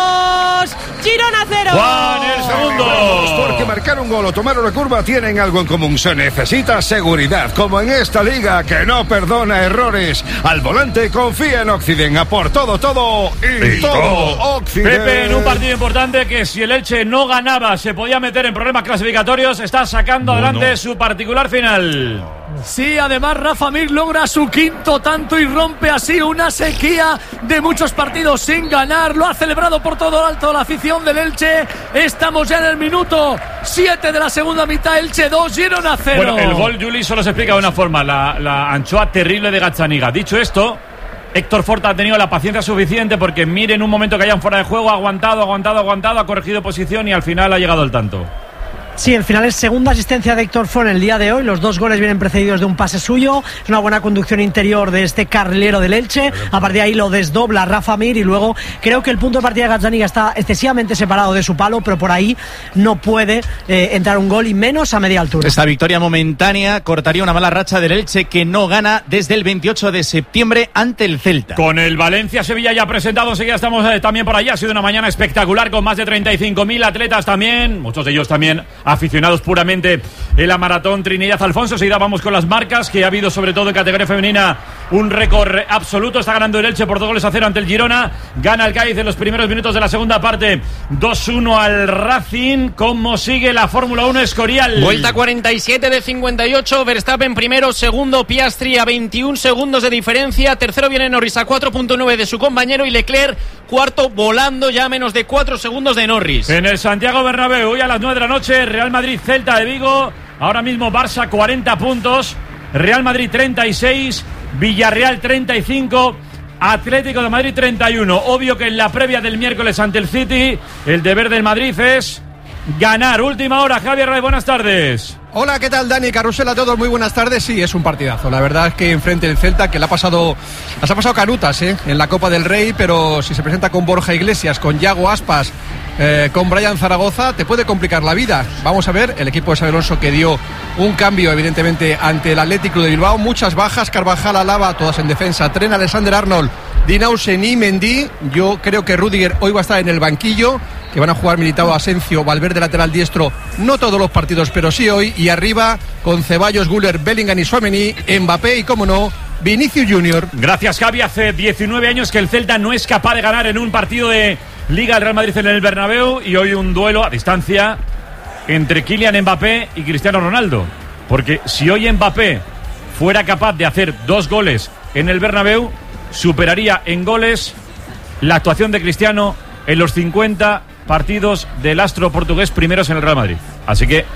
Speaker 21: dos, Girona cero.
Speaker 5: Juan, el segundo.
Speaker 23: Porque marcar un gol o tomar una curva tienen algo en común. Se necesita seguridad, como en esta liga que no perdona errores. Al volante confía en Occident, a por todo, todo y, y todo, todo Occident.
Speaker 5: Pepe, en un partido importante que si el Elche no ganaba se podía meter en problemas clasificatorios, está sacando no, adelante no. su particular final.
Speaker 1: Sí, además Rafa Mir logra su quinto tanto y rompe así una sequía de muchos partidos sin ganar. Lo ha celebrado por todo lo alto la afición del Elche. Estamos ya en el minuto siete de la segunda mitad. Elche dos, Girona cero.
Speaker 5: Bueno, el gol, Juli, solo se explica de una forma: la, la anchoa terrible de Gazzaniga. Dicho esto, Héctor Fort ha tenido la paciencia suficiente, porque mire, en un momento que hayan fuera de juego, ha aguantado, aguantado, aguantado, ha corregido posición y al final ha llegado el tanto.
Speaker 6: Sí, el final es segunda asistencia de Héctor Font el día de hoy. Los dos goles vienen precedidos de un pase suyo. Es una buena conducción interior de este carrilero del Elche. A partir de ahí lo desdobla Rafa Mir y luego creo que el punto de partida de Gazzaniga está excesivamente separado de su palo, pero por ahí no puede eh, entrar un gol, y menos a media altura.
Speaker 2: Esta victoria momentánea cortaría una mala racha del Elche, que no gana desde el veintiocho de septiembre ante el Celta.
Speaker 5: Con el Valencia-Sevilla ya presentado, enseguida estamos eh, también por allá. Ha sido una mañana espectacular con más de treinta y cinco mil atletas también, muchos de ellos también aficionados puramente en la maratón Trinidad Alfonso. Enseguida vamos con las marcas, que ha habido sobre todo en categoría femenina un récord absoluto. Está ganando el Elche por dos goles a cero ante el Girona. Gana el Cádiz en los primeros minutos de la segunda parte, dos uno al Racing. ¿Cómo sigue la Fórmula uno, Escorial?
Speaker 9: Vuelta cuarenta y siete de cincuenta y ocho. Verstappen primero, segundo Piastri a veintiún segundos de diferencia. Tercero viene Norris a cuatro punto nueve de su compañero, y Leclerc cuarto, volando ya a menos de cuatro segundos de Norris.
Speaker 5: En el Santiago Bernabéu, hoy a las nueve de la noche, Real Madrid Celta de Vigo. Ahora mismo Barça cuarenta puntos, Real Madrid treinta y seis, Villarreal treinta y cinco, Atlético de Madrid treinta y uno. Obvio que en la previa del miércoles ante el City, el deber del Madrid es ganar. Última hora, Javier Rey, buenas tardes.
Speaker 24: Hola, ¿qué tal, Dani? Carrusel a todos, muy buenas tardes. Sí, es un partidazo. La verdad es que enfrente del Celta, que le ha pasado, las ha pasado canutas ¿eh? en la Copa del Rey, pero si se presenta con Borja Iglesias, con Yago Aspas, eh, con Brian Zaragoza, te puede complicar la vida. Vamos a ver, el equipo de Xabi Alonso, que dio un cambio evidentemente ante el Atlético de Bilbao. Muchas bajas, Carvajal, Alaba, todas en defensa. Tren, Alexander Arnold, Dinausen y Mendy. Yo creo que Rudiger hoy va a estar en el banquillo, que van a jugar Militao, Asencio, Valverde lateral diestro, no todos los partidos, pero sí hoy. Y arriba con Ceballos, Güler, Bellingham y Tchouaméni, Mbappé y, como no, Vinicius Junior.
Speaker 5: Gracias, Javi. Hace diecinueve años que el Celta no es capaz de ganar en un partido de Liga del Real Madrid en el Bernabéu, y hoy un duelo a distancia entre Kylian Mbappé y Cristiano Ronaldo. Porque si hoy Mbappé fuera capaz de hacer dos goles en el Bernabéu, superaría en goles la actuación de Cristiano en los cincuenta partidos del astro portugués primeros en el Real Madrid. Así que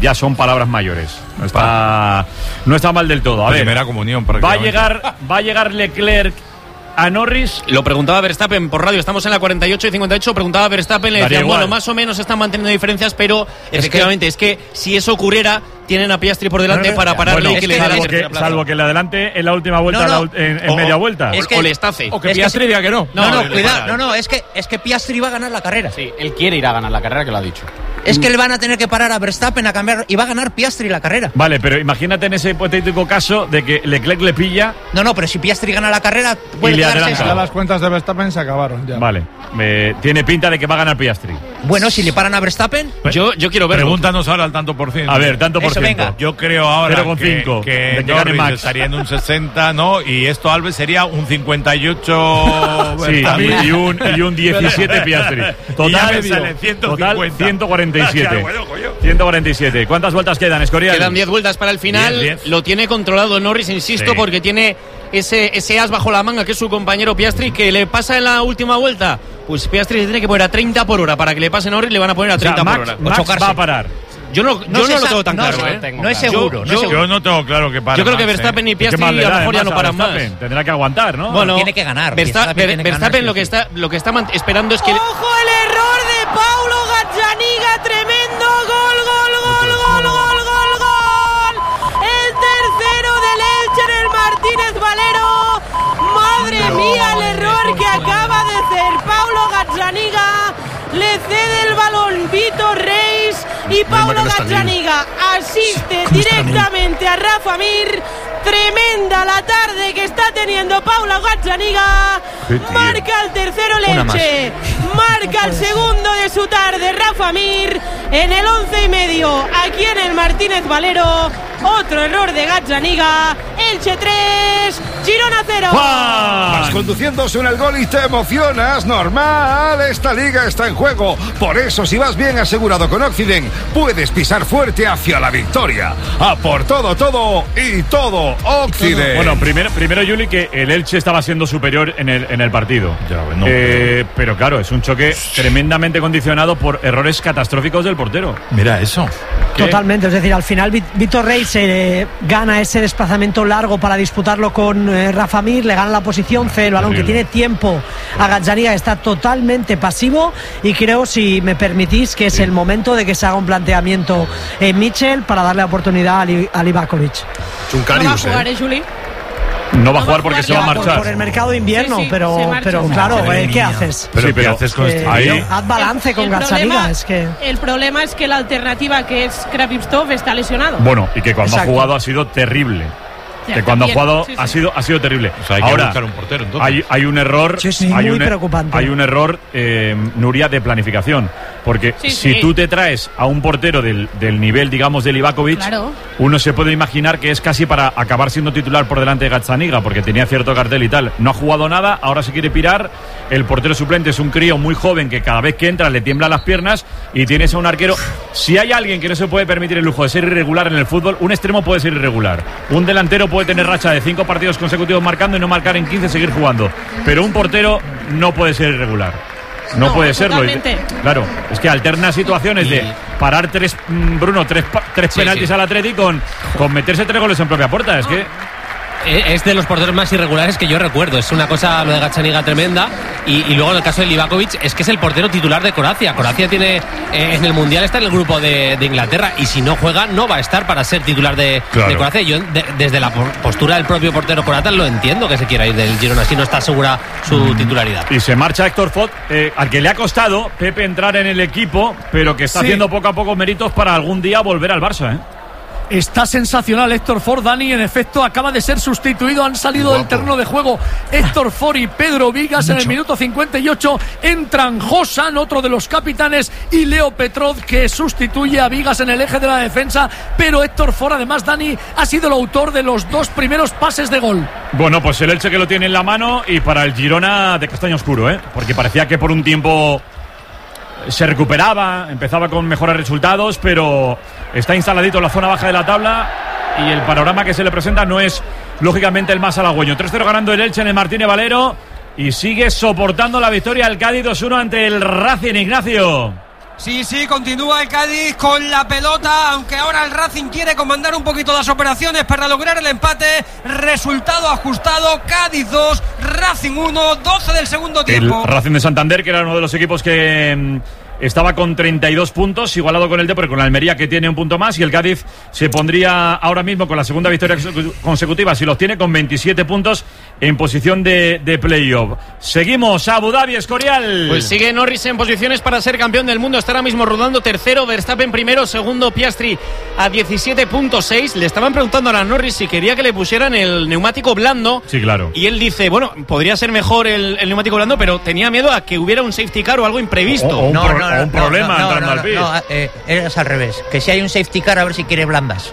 Speaker 5: ya son palabras mayores. No está, no está mal del todo. A ver,
Speaker 19: primera comunión.
Speaker 5: Va a llegar, va a llegar Leclerc a Norris.
Speaker 9: Lo preguntaba Verstappen por radio, estamos en la cuarenta y ocho y cincuenta y ocho, preguntaba Verstappen, le decían, bueno, más o menos están manteniendo diferencias, pero es efectivamente, que, es que si eso ocurriera, tienen a Piastri por delante no, no, para pararle bueno, y que le
Speaker 5: salvo, que, salvo que le adelante en la última vuelta,
Speaker 3: no, no.
Speaker 5: La, en, en
Speaker 3: o,
Speaker 5: media vuelta.
Speaker 3: Es que,
Speaker 9: o le estace.
Speaker 5: O que Piastri que, diga que no.
Speaker 3: No, no, no cuidado, no, no, es que, es que Piastri va a ganar la carrera.
Speaker 10: Sí, él quiere ir a ganar la carrera, que lo ha dicho.
Speaker 3: Es que le van a tener que parar a Verstappen a cambiar y va a ganar Piastri la carrera.
Speaker 5: Vale, pero imagínate en ese hipotético caso de que Leclerc le pilla.
Speaker 3: No, no, pero si Piastri gana la carrera, puede
Speaker 5: y le
Speaker 3: quedarse
Speaker 5: adelanta.
Speaker 20: Ya las cuentas de Verstappen se acabaron. Ya.
Speaker 5: Vale, eh, tiene pinta de que va a ganar Piastri.
Speaker 3: Bueno, si le paran a Verstappen,
Speaker 9: yo, yo quiero ver.
Speaker 19: Pregúntanos ahora al tanto por ciento.
Speaker 5: A ver, tanto por
Speaker 3: Eso,
Speaker 5: ciento.
Speaker 3: Venga.
Speaker 19: Yo creo ahora
Speaker 5: cero coma
Speaker 19: que,
Speaker 5: cinco,
Speaker 19: que
Speaker 5: de que gane
Speaker 19: Norris
Speaker 5: Max.
Speaker 19: estaría en un sesenta, ¿no? Y esto, Alves, sería un cincuenta y ocho.
Speaker 5: Sí, y un, y un diecisiete Piastri. Total,
Speaker 19: sale ciento cincuenta.
Speaker 5: Total ciento cuarenta y siete. ciento cuarenta y siete. ¿Cuántas vueltas quedan, Escorial?
Speaker 9: Quedan diez vueltas para el final. diez, diez. Lo tiene controlado Norris, insisto, sí. porque tiene ese, ese as bajo la manga que es su compañero Piastri, que le pasa en la última vuelta. Pues Piastri se tiene que poner a treinta por hora. Para que le pase Norris le van a poner a treinta
Speaker 5: o sea,
Speaker 9: por
Speaker 5: Max,
Speaker 9: hora.
Speaker 5: Max va a parar.
Speaker 9: Yo no,
Speaker 3: no,
Speaker 9: yo no lo
Speaker 3: sa-
Speaker 9: tengo tan
Speaker 3: no
Speaker 9: claro,
Speaker 3: sé,
Speaker 9: ¿eh?
Speaker 3: tengo no es seguro,
Speaker 9: yo,
Speaker 3: no es
Speaker 9: yo,
Speaker 19: yo no tengo claro que para.
Speaker 9: Yo creo que
Speaker 19: Max,
Speaker 9: Verstappen
Speaker 19: ¿eh?
Speaker 9: y Piastri a lo mejor ya no paran más.
Speaker 5: Tendrá que aguantar, ¿no?
Speaker 9: Bueno,
Speaker 3: tiene que ganar.
Speaker 9: Verstappen,
Speaker 3: tiene que
Speaker 9: Verstappen
Speaker 3: ganar,
Speaker 9: lo que está lo que está esperando es que.
Speaker 21: ¡Ojo el error de Paulo Gazzaniga! ¡Tremendo! ¡Gol, gol, gol, gol, gol, gol, gol! El tercero del Elche en el Martínez Valero. ¡Madre mía el error que acaba de hacer Paulo Gazzaniga! Le cede el balón Vito Reis y Paulo Gazzaniga asiste directamente a Rafa Mir. Tremenda la tarde que está teniendo Paulo Gazzaniga. Marca el tercero Leche. Marca el segundo de su tarde Rafa Mir en el once y medio aquí en el Martínez Valero. Otro error de Gazzaniga. Elche tres, Girona cero.
Speaker 23: Vas conduciendo, suena el gol y te emocionas. Normal, esta liga está en juego. Por eso, si vas bien asegurado con Occident, puedes pisar fuerte hacia la victoria. A por todo, todo y todo Occident.
Speaker 5: Bueno, primero, primero Juli, que el Elche estaba siendo superior en el, en el partido.
Speaker 19: Ya, no,
Speaker 5: eh, pero claro, es un choque tremendamente condicionado por errores catastróficos del portero.
Speaker 19: Mira eso.
Speaker 5: ¿Qué?
Speaker 6: Totalmente, es decir, al final Víctor Reis eh, gana ese desplazamiento largo para disputarlo con eh, Rafa Mir, le gana la posición, cede el balón, que tiene tiempo a Gazzaniga, está totalmente pasivo y creo, si me permitís, que es sí. el momento de que se haga un planteamiento en Mitchell para darle oportunidad a, Li, a Livakovic.
Speaker 21: No va a jugar, ¿eh, Juli?
Speaker 5: No va a jugar porque se va a marchar.
Speaker 6: Por el mercado de invierno,
Speaker 21: sí, sí,
Speaker 6: pero, pero claro, eh, ¿qué haces?
Speaker 19: Pero,
Speaker 5: sí, pero
Speaker 19: ¿qué haces con
Speaker 6: eh,
Speaker 19: esto? Ahí.
Speaker 6: Haz balance con Gazzaniga, es que...
Speaker 21: El problema es que la alternativa, que es Krapivstov, está lesionado.
Speaker 5: Bueno, y que cuando
Speaker 6: Exacto.
Speaker 5: ha jugado ha sido terrible.
Speaker 21: Ya,
Speaker 5: que cuando
Speaker 21: también,
Speaker 5: ha jugado
Speaker 21: sí, sí.
Speaker 5: ha sido ha sido terrible.
Speaker 19: O sea, hay que
Speaker 5: Ahora
Speaker 19: buscar un portero, entonces.
Speaker 5: hay, hay un error,
Speaker 6: sí, sí,
Speaker 5: hay
Speaker 6: muy
Speaker 5: un,
Speaker 6: preocupante.
Speaker 5: hay un error, eh, Nuria, de planificación, porque
Speaker 21: Sí,
Speaker 5: si
Speaker 21: sí.
Speaker 5: tú te traes a un portero del, del nivel, digamos, de Livakovic,
Speaker 21: Claro.
Speaker 5: uno se puede imaginar que es casi para acabar siendo titular por delante de Gazzaniga, porque tenía cierto cartel y tal. No ha jugado nada, ahora se quiere pirar. El portero suplente es un crío muy joven que cada vez que entra le tiemblan las piernas y tienes a un arquero. Si hay alguien que no se puede permitir el lujo de ser irregular en el fútbol, un extremo puede ser irregular. Un delantero puede tener racha de cinco partidos consecutivos marcando y no marcar en quince, seguir jugando. Pero un portero no puede ser irregular. No,
Speaker 21: No,
Speaker 5: puede serlo.
Speaker 21: totalmente.
Speaker 5: Claro, es que alterna situaciones de parar tres, mm, Bruno, tres, pa- tres
Speaker 11: Sí,
Speaker 5: penaltis
Speaker 11: sí.
Speaker 5: al Atleti con, con meterse tres goles en propia puerta. Es que
Speaker 11: Es de los porteros más irregulares que yo recuerdo. Es una cosa, lo de Gazzaniga, tremenda. Y, y luego en el caso de Livakovic, es que es el portero titular de Croacia. Croacia tiene, eh, en el Mundial está en el grupo de, de Inglaterra. Y si no juega, no va a estar para ser titular de,
Speaker 19: Claro.
Speaker 11: de Croacia. Yo, de- desde la por- postura del propio portero croata, lo entiendo que se quiera ir del Girona si no está segura su titularidad.
Speaker 5: Y se marcha Héctor Ford, eh, al que le ha costado, Pepe, entrar en el equipo, pero que está
Speaker 1: Sí.
Speaker 5: haciendo poco a poco méritos para algún día volver al Barça, ¿eh?
Speaker 1: Está sensacional Héctor Ford, Dani. En efecto, acaba de ser sustituido. Han salido del terreno de juego Héctor Ford y Pedro Vigas. En el minuto cincuenta y ocho entran Josan, otro de los capitanes, y Leo Petrov, que sustituye a Vigas en el eje de la defensa. Pero Héctor Ford, además, Dani, ha sido el autor de los dos primeros pases de gol.
Speaker 5: Bueno, pues el Elche que lo tiene en la mano, y para el Girona de castaño oscuro, ¿eh? Porque parecía que por un tiempo se recuperaba, empezaba con mejores resultados, pero está instaladito en la zona baja de la tabla y el panorama que se le presenta no es, lógicamente, el más halagüeño. tres cero ganando el Elche en el Martínez Valero y sigue soportando la victoria el Cádiz dos uno ante el Racing, Ignacio.
Speaker 8: Sí, sí, continúa el Cádiz con la pelota, aunque ahora el Racing quiere comandar un poquito las operaciones para lograr el empate. Resultado ajustado, Cádiz dos, Racing uno, doce del segundo tiempo.
Speaker 5: El Racing de Santander, que era uno de los equipos que mmm, estaba con treinta y dos puntos, igualado con el Depor, con la Almería, que tiene un punto más, y el Cádiz se pondría ahora mismo con la segunda victoria consecutiva, si los tiene, con veintisiete puntos en posición de, de playoff. Seguimos a Abu Dhabi, Escorial.
Speaker 9: Pues sigue Norris en posiciones para ser campeón del mundo. Está ahora mismo rodando tercero, Verstappen primero, segundo Piastri a diecisiete punto seis. Le estaban preguntando a Norris si quería que le pusieran el neumático blando.
Speaker 5: Sí, claro.
Speaker 9: Y él dice, bueno, podría ser mejor el, el neumático blando, pero tenía miedo a que hubiera un safety car o algo imprevisto.
Speaker 5: O, o un,
Speaker 3: no,
Speaker 5: pro,
Speaker 3: no,
Speaker 5: o un
Speaker 3: no,
Speaker 5: problema
Speaker 3: no, no,
Speaker 5: entrando
Speaker 3: no,
Speaker 5: al
Speaker 3: no,
Speaker 5: pit.
Speaker 3: no, eh, es al revés. Que si hay un safety car, a ver si quiere blandas.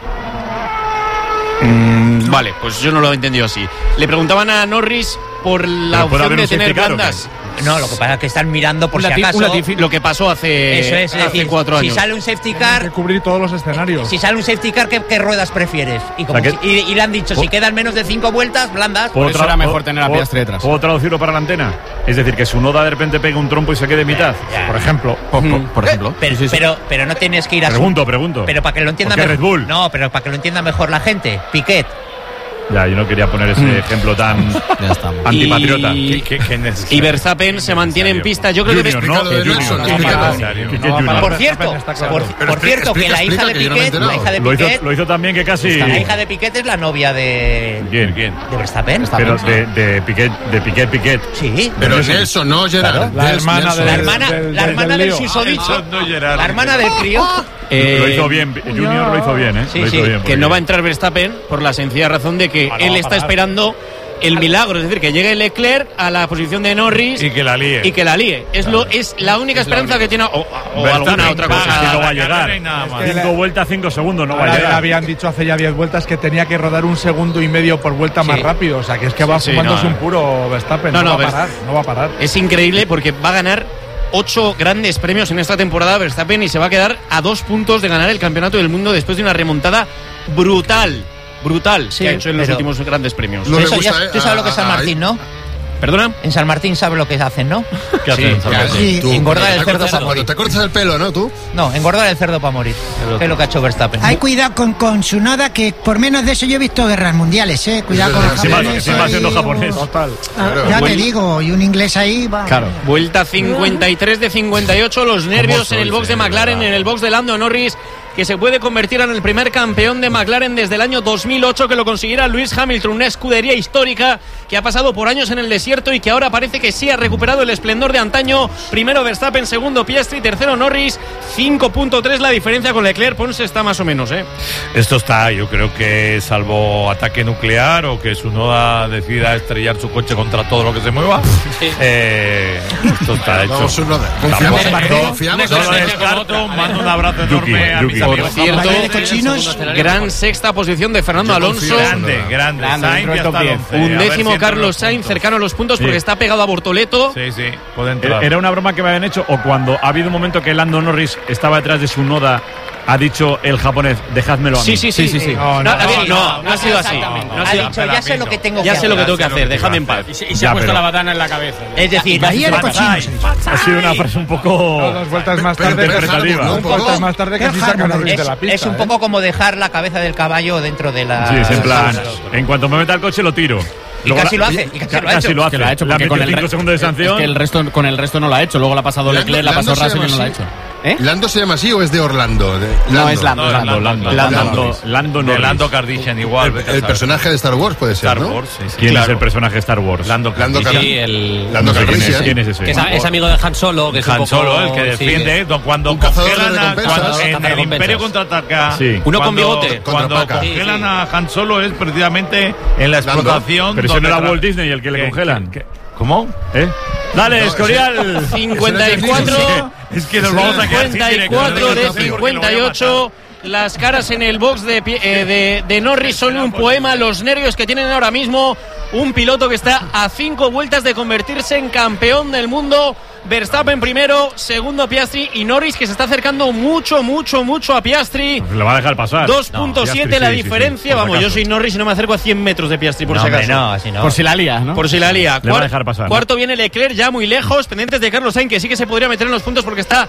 Speaker 9: Mm, vale, pues yo no lo he entendido así. Le preguntaban a Norris por la opción de tener blandas.
Speaker 3: No, lo que pasa es que están mirando por
Speaker 9: una
Speaker 3: si acaso.
Speaker 9: Lo que pasó hace,
Speaker 3: Eso es, es
Speaker 9: hace
Speaker 3: decir,
Speaker 9: cuatro años.
Speaker 3: Si sale un safety car,
Speaker 20: hay que cubrir todos los escenarios.
Speaker 3: Si sale un safety car, ¿qué, qué ruedas prefieres? Y, como
Speaker 5: o sea,
Speaker 3: si, y, y le han dicho, si quedan menos de cinco vueltas, blandas.
Speaker 2: Por eso era mejor tener a Piastri detrás.
Speaker 5: ¿Puedo traducirlo para la antena? Es decir, que su Noda de repente pegue un trompo y se quede en mitad.
Speaker 3: Ya, ya.
Speaker 5: Por ejemplo.
Speaker 2: Por, por, por ejemplo.
Speaker 3: Pero,
Speaker 2: sí, sí, sí.
Speaker 3: pero, pero no tienes que ir a...
Speaker 5: Pregunto, pregunto.
Speaker 3: Pero para que lo entienda
Speaker 5: mejor. Red Bull.
Speaker 3: No, pero para que lo entienda mejor la gente. Piquet.
Speaker 5: Ya, yo no quería poner ese mm. ejemplo tan antipatriota.
Speaker 9: Y,
Speaker 5: ¿Qué, qué, qué
Speaker 9: y Verstappen se mantiene en pista. Yo creo
Speaker 5: Junior,
Speaker 9: que
Speaker 5: ¿no?
Speaker 9: Eh,
Speaker 5: Junior,
Speaker 3: Por cierto, por, por cierto que la hija de Piquet, la hija de
Speaker 5: lo, hizo,
Speaker 3: Piquet
Speaker 5: lo hizo también que casi.
Speaker 3: La hija de Piquet es la novia de.
Speaker 5: ¿Quién? ¿Quién?
Speaker 3: De Verstappen.
Speaker 5: Pero de, de Piquet, de Piquet, Piquet.
Speaker 3: Sí.
Speaker 23: Pero Nelson, no Gerard.
Speaker 20: Claro, la hermana
Speaker 3: de, la hermana,
Speaker 20: del,
Speaker 3: la hermana del, del susodicho.
Speaker 5: No, Gerard.
Speaker 3: La hermana del crío.
Speaker 5: Eh, lo hizo bien, Junior lo hizo bien, ¿eh?
Speaker 9: Sí,
Speaker 5: lo hizo
Speaker 9: sí,
Speaker 5: bien,
Speaker 9: que no va a entrar Verstappen por la sencilla razón de que ah, no, él está esperando el milagro, es decir, que llegue Leclerc a la posición de Norris
Speaker 5: y que la líe.
Speaker 9: Y que la líe. Es, claro. lo, es la única es esperanza la única. que tiene, o, o alguna otra cosa.
Speaker 5: Es que no va a llegar. Es cinco vueltas, cinco segundos, no va a llegar.
Speaker 20: Le habían dicho hace ya diez vueltas que tenía que rodar un segundo y medio por vuelta sí. más rápido. O sea, que es que va sí, fumándose sí, no, un puro Verstappen. No, no, no, va a parar, no va a parar.
Speaker 9: Es increíble porque va a ganar ocho grandes premios en esta temporada Verstappen y se va a quedar a dos puntos de ganar el campeonato del mundo después de una remontada brutal, brutal sí, que ha hecho en los últimos grandes premios.
Speaker 3: No Eso gusta, ya, eh, tú sabes lo que es San Martín, ¿no?
Speaker 9: ¿Perdona?
Speaker 3: En San Martín sabes lo que hacen, ¿no?
Speaker 5: ¿Qué hacen?
Speaker 3: Sí, sí, engordar el cerdo para
Speaker 23: morir. Te cortas el pelo, ¿no, tú?
Speaker 3: No, engordar el cerdo para morir. ¿Qué es lo que ha hecho Verstappen?
Speaker 4: Hay cuidado con, con su Noda, que por menos de eso yo he visto guerras mundiales, ¿eh? Cuidado con los japoneses.
Speaker 5: Se va haciendo japonés.
Speaker 20: Total.
Speaker 4: Claro. Ya te digo, y un inglés ahí va.
Speaker 9: Claro. Vuelta cincuenta y tres de cincuenta y ocho, los nervios en el box de McLaren, en el box de Lando Norris, que se puede convertir en el primer campeón de McLaren desde el año dos mil ocho, que lo consiguiera Lewis Hamilton, una escudería histórica que ha pasado por años en el desierto y que ahora parece que sí ha recuperado el esplendor de antaño. Primero Verstappen, segundo Piastri, tercero Norris, cinco punto tres la diferencia con Leclerc. Ponce está más o menos, ¿eh?
Speaker 19: Esto está, yo creo que salvo ataque nuclear o que Tsunoda decida estrellar su coche contra todo lo que se mueva, sí. eh, esto está hecho.
Speaker 23: Vamos, Tsunoda. Confiamos, confiamos.
Speaker 19: No lo descarto, mando un abrazo enorme a mis
Speaker 9: Por cierto, gran sexta posición de Fernando Alonso.
Speaker 19: Grande, grande. Sainz,
Speaker 9: undécimo Carlos Sainz, cercano a los puntos sí. porque está pegado a Bortoleto.
Speaker 19: Sí, sí, puede entrar.
Speaker 5: Era una broma que me habían hecho, o cuando ha habido un momento que Lando Norris estaba detrás de su Noda, ha dicho el japonés, dejádmelo a mí.
Speaker 9: Sí, sí, sí, sí, sí.
Speaker 5: No, no,
Speaker 9: no, no, no, no ha sido así. No, no,
Speaker 3: ha dicho, ya sé lo que tengo que hacer.
Speaker 9: Ya sé lo que tengo que hacer, déjame en paz.
Speaker 22: Y se, y se ha puesto la batana en la cabeza.
Speaker 3: Es decir, ahí el cochino.
Speaker 5: Ha sido una frase un poco
Speaker 20: dos vueltas más tarde,
Speaker 5: interpretativa.
Speaker 20: Dos vueltas más tarde que sí saca Norris de la pista.
Speaker 3: Es un poco como dejar la cabeza del caballo dentro de la.
Speaker 5: Sí, es en plan, en cuanto me meta el coche lo tiro.
Speaker 3: Y Luego casi la, lo hace, y casi,
Speaker 5: casi lo hace.
Speaker 2: Lo ha hecho, porque con el cinco
Speaker 5: segundos de sanción.
Speaker 2: Es que el resto, con el resto no lo ha hecho. Luego la ha pasado Leclerc, la pasó Russell y no lo ha hecho.
Speaker 23: ¿Eh? ¿Lando se llama así o es de Orlando? De
Speaker 2: Lando. No, es Lando. Lando,
Speaker 5: Lando. Lando, Lando,
Speaker 19: de Lando Calrissian igual.
Speaker 23: El, el personaje de Star Wars puede ser,
Speaker 19: Star
Speaker 23: ¿no?
Speaker 19: Wars, sí, sí.
Speaker 5: ¿Quién claro. es el personaje de Star Wars?
Speaker 19: Lando
Speaker 23: Calrissian.
Speaker 11: Sí, el...
Speaker 23: Lando Calrissian.
Speaker 5: ¿Quién es ese?
Speaker 11: Que es, es amigo de Han Solo. Que es
Speaker 19: Han
Speaker 11: un poco...
Speaker 19: Solo, el que defiende sí, cuando congelan a, cuando, en el Imperio contraataca.
Speaker 5: Sí.
Speaker 9: Uno con bigote.
Speaker 19: Cuando congelan sí, sí. a Han Solo es precisamente en la explotación.
Speaker 5: Pero eso no era Walt Disney el que le congelan. ¿Cómo? ¿Eh? Dale, Escorial.
Speaker 9: cincuenta y cuatro.
Speaker 19: Es que nos vamos a quedar
Speaker 9: cincuenta y cuatro de cincuenta y ocho. Las caras en el box de, eh, de, de Norris son un poema. Los nervios que tienen ahora mismo. Un piloto que está a cinco vueltas de convertirse en campeón del mundo. Verstappen primero, segundo Piastri y Norris, que se está acercando mucho, mucho, mucho a Piastri.
Speaker 5: Pues le va a dejar pasar.
Speaker 9: dos punto siete no, la sí, diferencia. Sí, sí, Vamos, yo soy Norris y no me acerco a cien metros de Piastri, por
Speaker 3: no,
Speaker 9: si acaso.
Speaker 3: Hombre, no, así no.
Speaker 2: Por si la lía, ¿no?
Speaker 9: Por si la lía.
Speaker 5: Le Cuart- va a dejar pasar.
Speaker 9: Cuarto viene Leclerc, ya muy lejos, pendientes de Carlos Sainz, que sí que se podría meter en los puntos porque está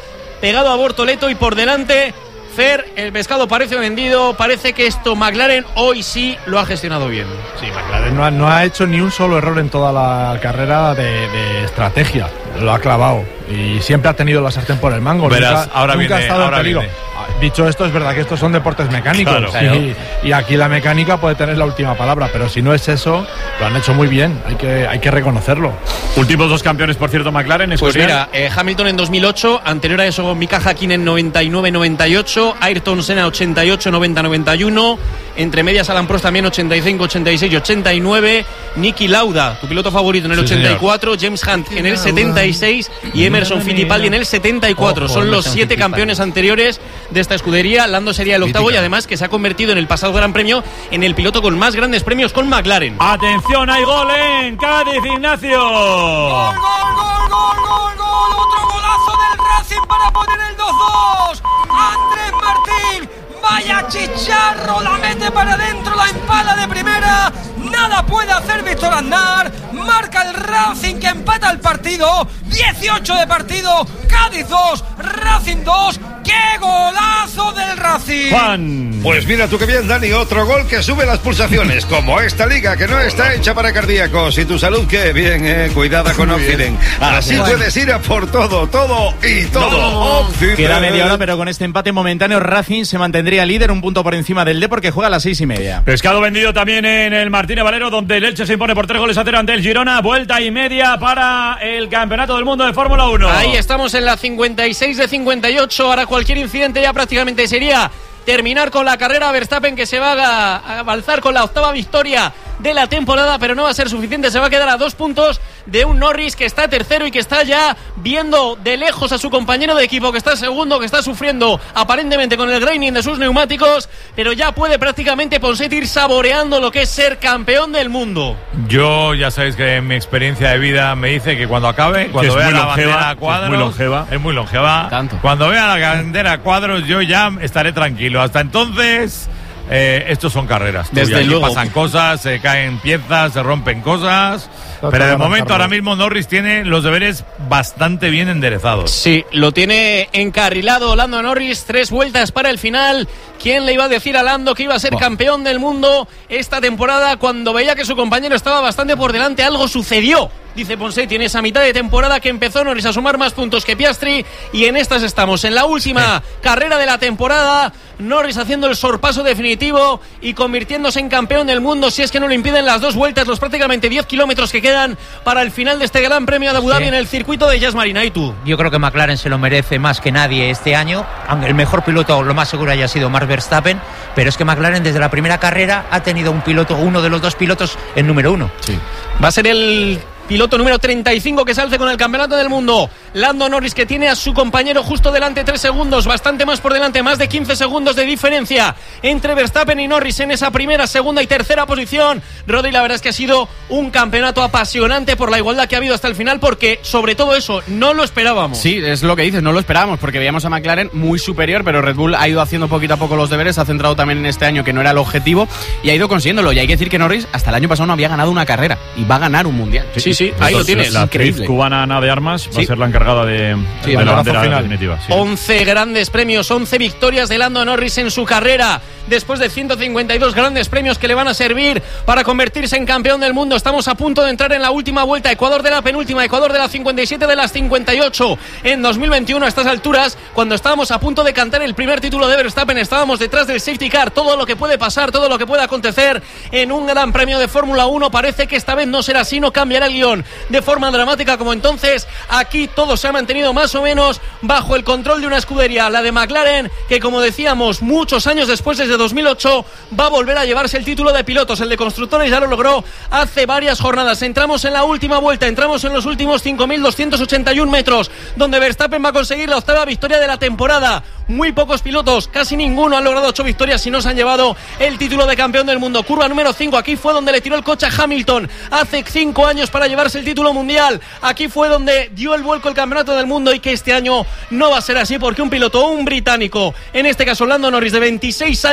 Speaker 9: pegado a Bortoleto y por delante Fer, el pescado parece vendido, parece que esto McLaren hoy sí lo ha gestionado bien.
Speaker 20: Sí, McLaren no ha, no ha hecho ni un solo error en toda la carrera de, de estrategia, lo ha clavado y siempre ha tenido la sartén por el mango.
Speaker 19: Verás,
Speaker 20: nunca,
Speaker 19: ahora
Speaker 20: nunca
Speaker 19: viene,
Speaker 20: ha estado
Speaker 19: ahora
Speaker 20: en peligro.
Speaker 19: viene.
Speaker 20: Dicho esto, es verdad que estos son deportes mecánicos,
Speaker 19: claro,
Speaker 20: claro. Y, y aquí la mecánica puede tener la última palabra, pero si no es eso, lo han hecho muy bien, hay que, hay que reconocerlo.
Speaker 5: Últimos dos campeones, por cierto, McLaren.
Speaker 9: Pues mira, eh, Hamilton en dos mil ocho, anterior a eso Mika Häkkinen noventa y nueve noventa y ocho, Ayrton Senna ochenta y ocho noventa noventa y uno, entre medias Alan Prost también ochenta y cinco ochenta y seis ochenta y nueve, Niki Lauda, tu piloto favorito, en el sí, ochenta y cuatro, señor. James Hunt en el setenta y seis y Emerson Fittipaldi en el setenta y cuatro. Ojo, son los siete campeones anteriores de esta escudería. Lando sería el octavo. Mítica. Y además que se ha convertido en el pasado Gran Premio en el piloto con más grandes premios con McLaren.
Speaker 5: Atención, hay gol en Cádiz, Ignacio.
Speaker 8: Gol, gol, gol, gol, gol, gol. Otro golazo del Racing para poner el dos dos. Andrés Martín, vaya chicharro, la mete para adentro, la empala de primera. Nada puede hacer Víctor Aznar. Marca el Racing que empata el partido. dieciocho de partido. Cádiz dos, Racing dos. ¡Qué golazo del Racing!
Speaker 5: Juan.
Speaker 23: Pues mira tú qué bien, Dani. Otro gol que sube las pulsaciones. Como esta liga que no está hecha para cardíacos. Y tu salud, qué bien, eh. Cuidada con Oxiden. Así bueno. Puedes ir a por todo, todo y todo. No. Oxiden.
Speaker 2: Queda media hora, pero con este empate momentáneo Racing se mantendría líder, un punto por encima del Depor, que juega a las seis y media.
Speaker 5: Pescado vendido también en el Martínez Valero, donde el Elche se impone por tres goles a cero ante el Girona. Vuelta y media para el Campeonato del Mundo de Fórmula uno.
Speaker 9: Ahí estamos en la cincuenta y seis de cincuenta y ocho. Ahora cualquier incidente ya prácticamente sería terminar con la carrera. Verstappen que se va a, a balzar con la octava victoria de la temporada, pero no va a ser suficiente. Se va a quedar a dos puntos de un Norris que está tercero y que está ya viendo de lejos a su compañero de equipo que está segundo, que está sufriendo aparentemente con el graining de sus neumáticos, pero ya puede prácticamente Ponset ir saboreando lo que es ser campeón del mundo.
Speaker 19: Yo ya sabéis que mi experiencia de vida me dice que cuando acabe, cuando vea la bandera a cuadros,
Speaker 5: es muy longeva,
Speaker 19: es muy longeva.
Speaker 2: Tanto.
Speaker 19: Cuando vea la bandera a cuadros, yo ya estaré tranquilo. Hasta entonces, eh, estos son carreras.
Speaker 9: Desde luego
Speaker 19: pasan cosas, se caen piezas, se rompen cosas. Pero de momento ahora mismo Norris tiene los deberes bastante bien enderezados.
Speaker 9: Sí, lo tiene encarrilado Lando Norris, tres vueltas para el final. ¿Quién le iba a decir a Lando que iba a ser campeón del mundo esta temporada cuando veía que su compañero estaba bastante por delante? Algo sucedió, dice Ponsetti, en esa mitad de temporada que empezó Norris a sumar más puntos que Piastri, y en estas estamos, en la última carrera de la temporada. Norris haciendo el sorpaso definitivo y convirtiéndose en campeón del mundo, si es que no lo impiden las dos vueltas, los prácticamente diez kilómetros que quedan para el final de este Gran Premio de Abu Dhabi, sí, en el circuito de Yas Marina. ¿Y tú?
Speaker 3: Yo creo que McLaren se lo merece más que nadie este año, aunque el mejor piloto lo más seguro haya sido Max Verstappen, pero es que McLaren desde la primera carrera ha tenido un piloto, uno de los dos pilotos, en número uno.
Speaker 9: Sí. Va a ser el piloto número treinta y cinco que se alce con el campeonato del mundo. Lando Norris, que tiene a su compañero justo delante, tres segundos, bastante más por delante, más de quince segundos de diferencia entre Verstappen y Norris en esa primera, segunda y tercera posición. Rodri, la verdad es que ha sido un campeonato apasionante por la igualdad que ha habido hasta el final, porque sobre todo eso no lo esperábamos.
Speaker 10: Sí, es lo que dices, no lo esperábamos, porque veíamos a McLaren muy superior, pero Red Bull ha ido haciendo poquito a poco los deberes, ha centrado también en este año que no era el objetivo y ha ido consiguiéndolo. Y hay que decir que Norris hasta el año pasado no había ganado una carrera y va a ganar un mundial.
Speaker 9: Sí, sí, sí, ahí lo tienes.
Speaker 5: La actriz cubana Ana de Armas va sí. a ser la encargada de, sí, de la bandera final definitiva. Sí.
Speaker 9: once grandes premios, once victorias de Lando Norris en su carrera, después de ciento cincuenta y dos grandes premios que le van a servir para convertirse en campeón del mundo. Estamos a punto de entrar en la última vuelta. Ecuador de la penúltima, Ecuador de la cincuenta y siete de las cincuenta y ocho en dos mil veintiuno. A estas alturas, cuando estábamos a punto de cantar el primer título de Verstappen, estábamos detrás del safety car. Todo lo que puede pasar, todo lo que puede acontecer en un gran premio de Fórmula uno. Parece que esta vez no será así, no cambiará el guión de forma dramática como entonces. Aquí todo se ha mantenido más o menos bajo el control de una escudería, la de McLaren, que como decíamos, muchos años después, desde dos mil ocho, va a volver a llevarse el título de pilotos. El de constructores ya lo logró hace varias jornadas. Entramos en la última vuelta, entramos en los últimos cinco mil doscientos ochenta y uno metros, donde Verstappen va a conseguir la octava victoria de la temporada. Muy pocos pilotos, casi ninguno, han logrado ocho victorias y no se han llevado el título de campeón del mundo. Curva número cinco, aquí fue donde le tiró el coche a Hamilton hace cinco años para llevarse el título mundial. Aquí fue donde dio el vuelco el campeonato del mundo, y que este año no va a ser así, porque un piloto, un británico, en este caso Lando Norris, de veintiséis años,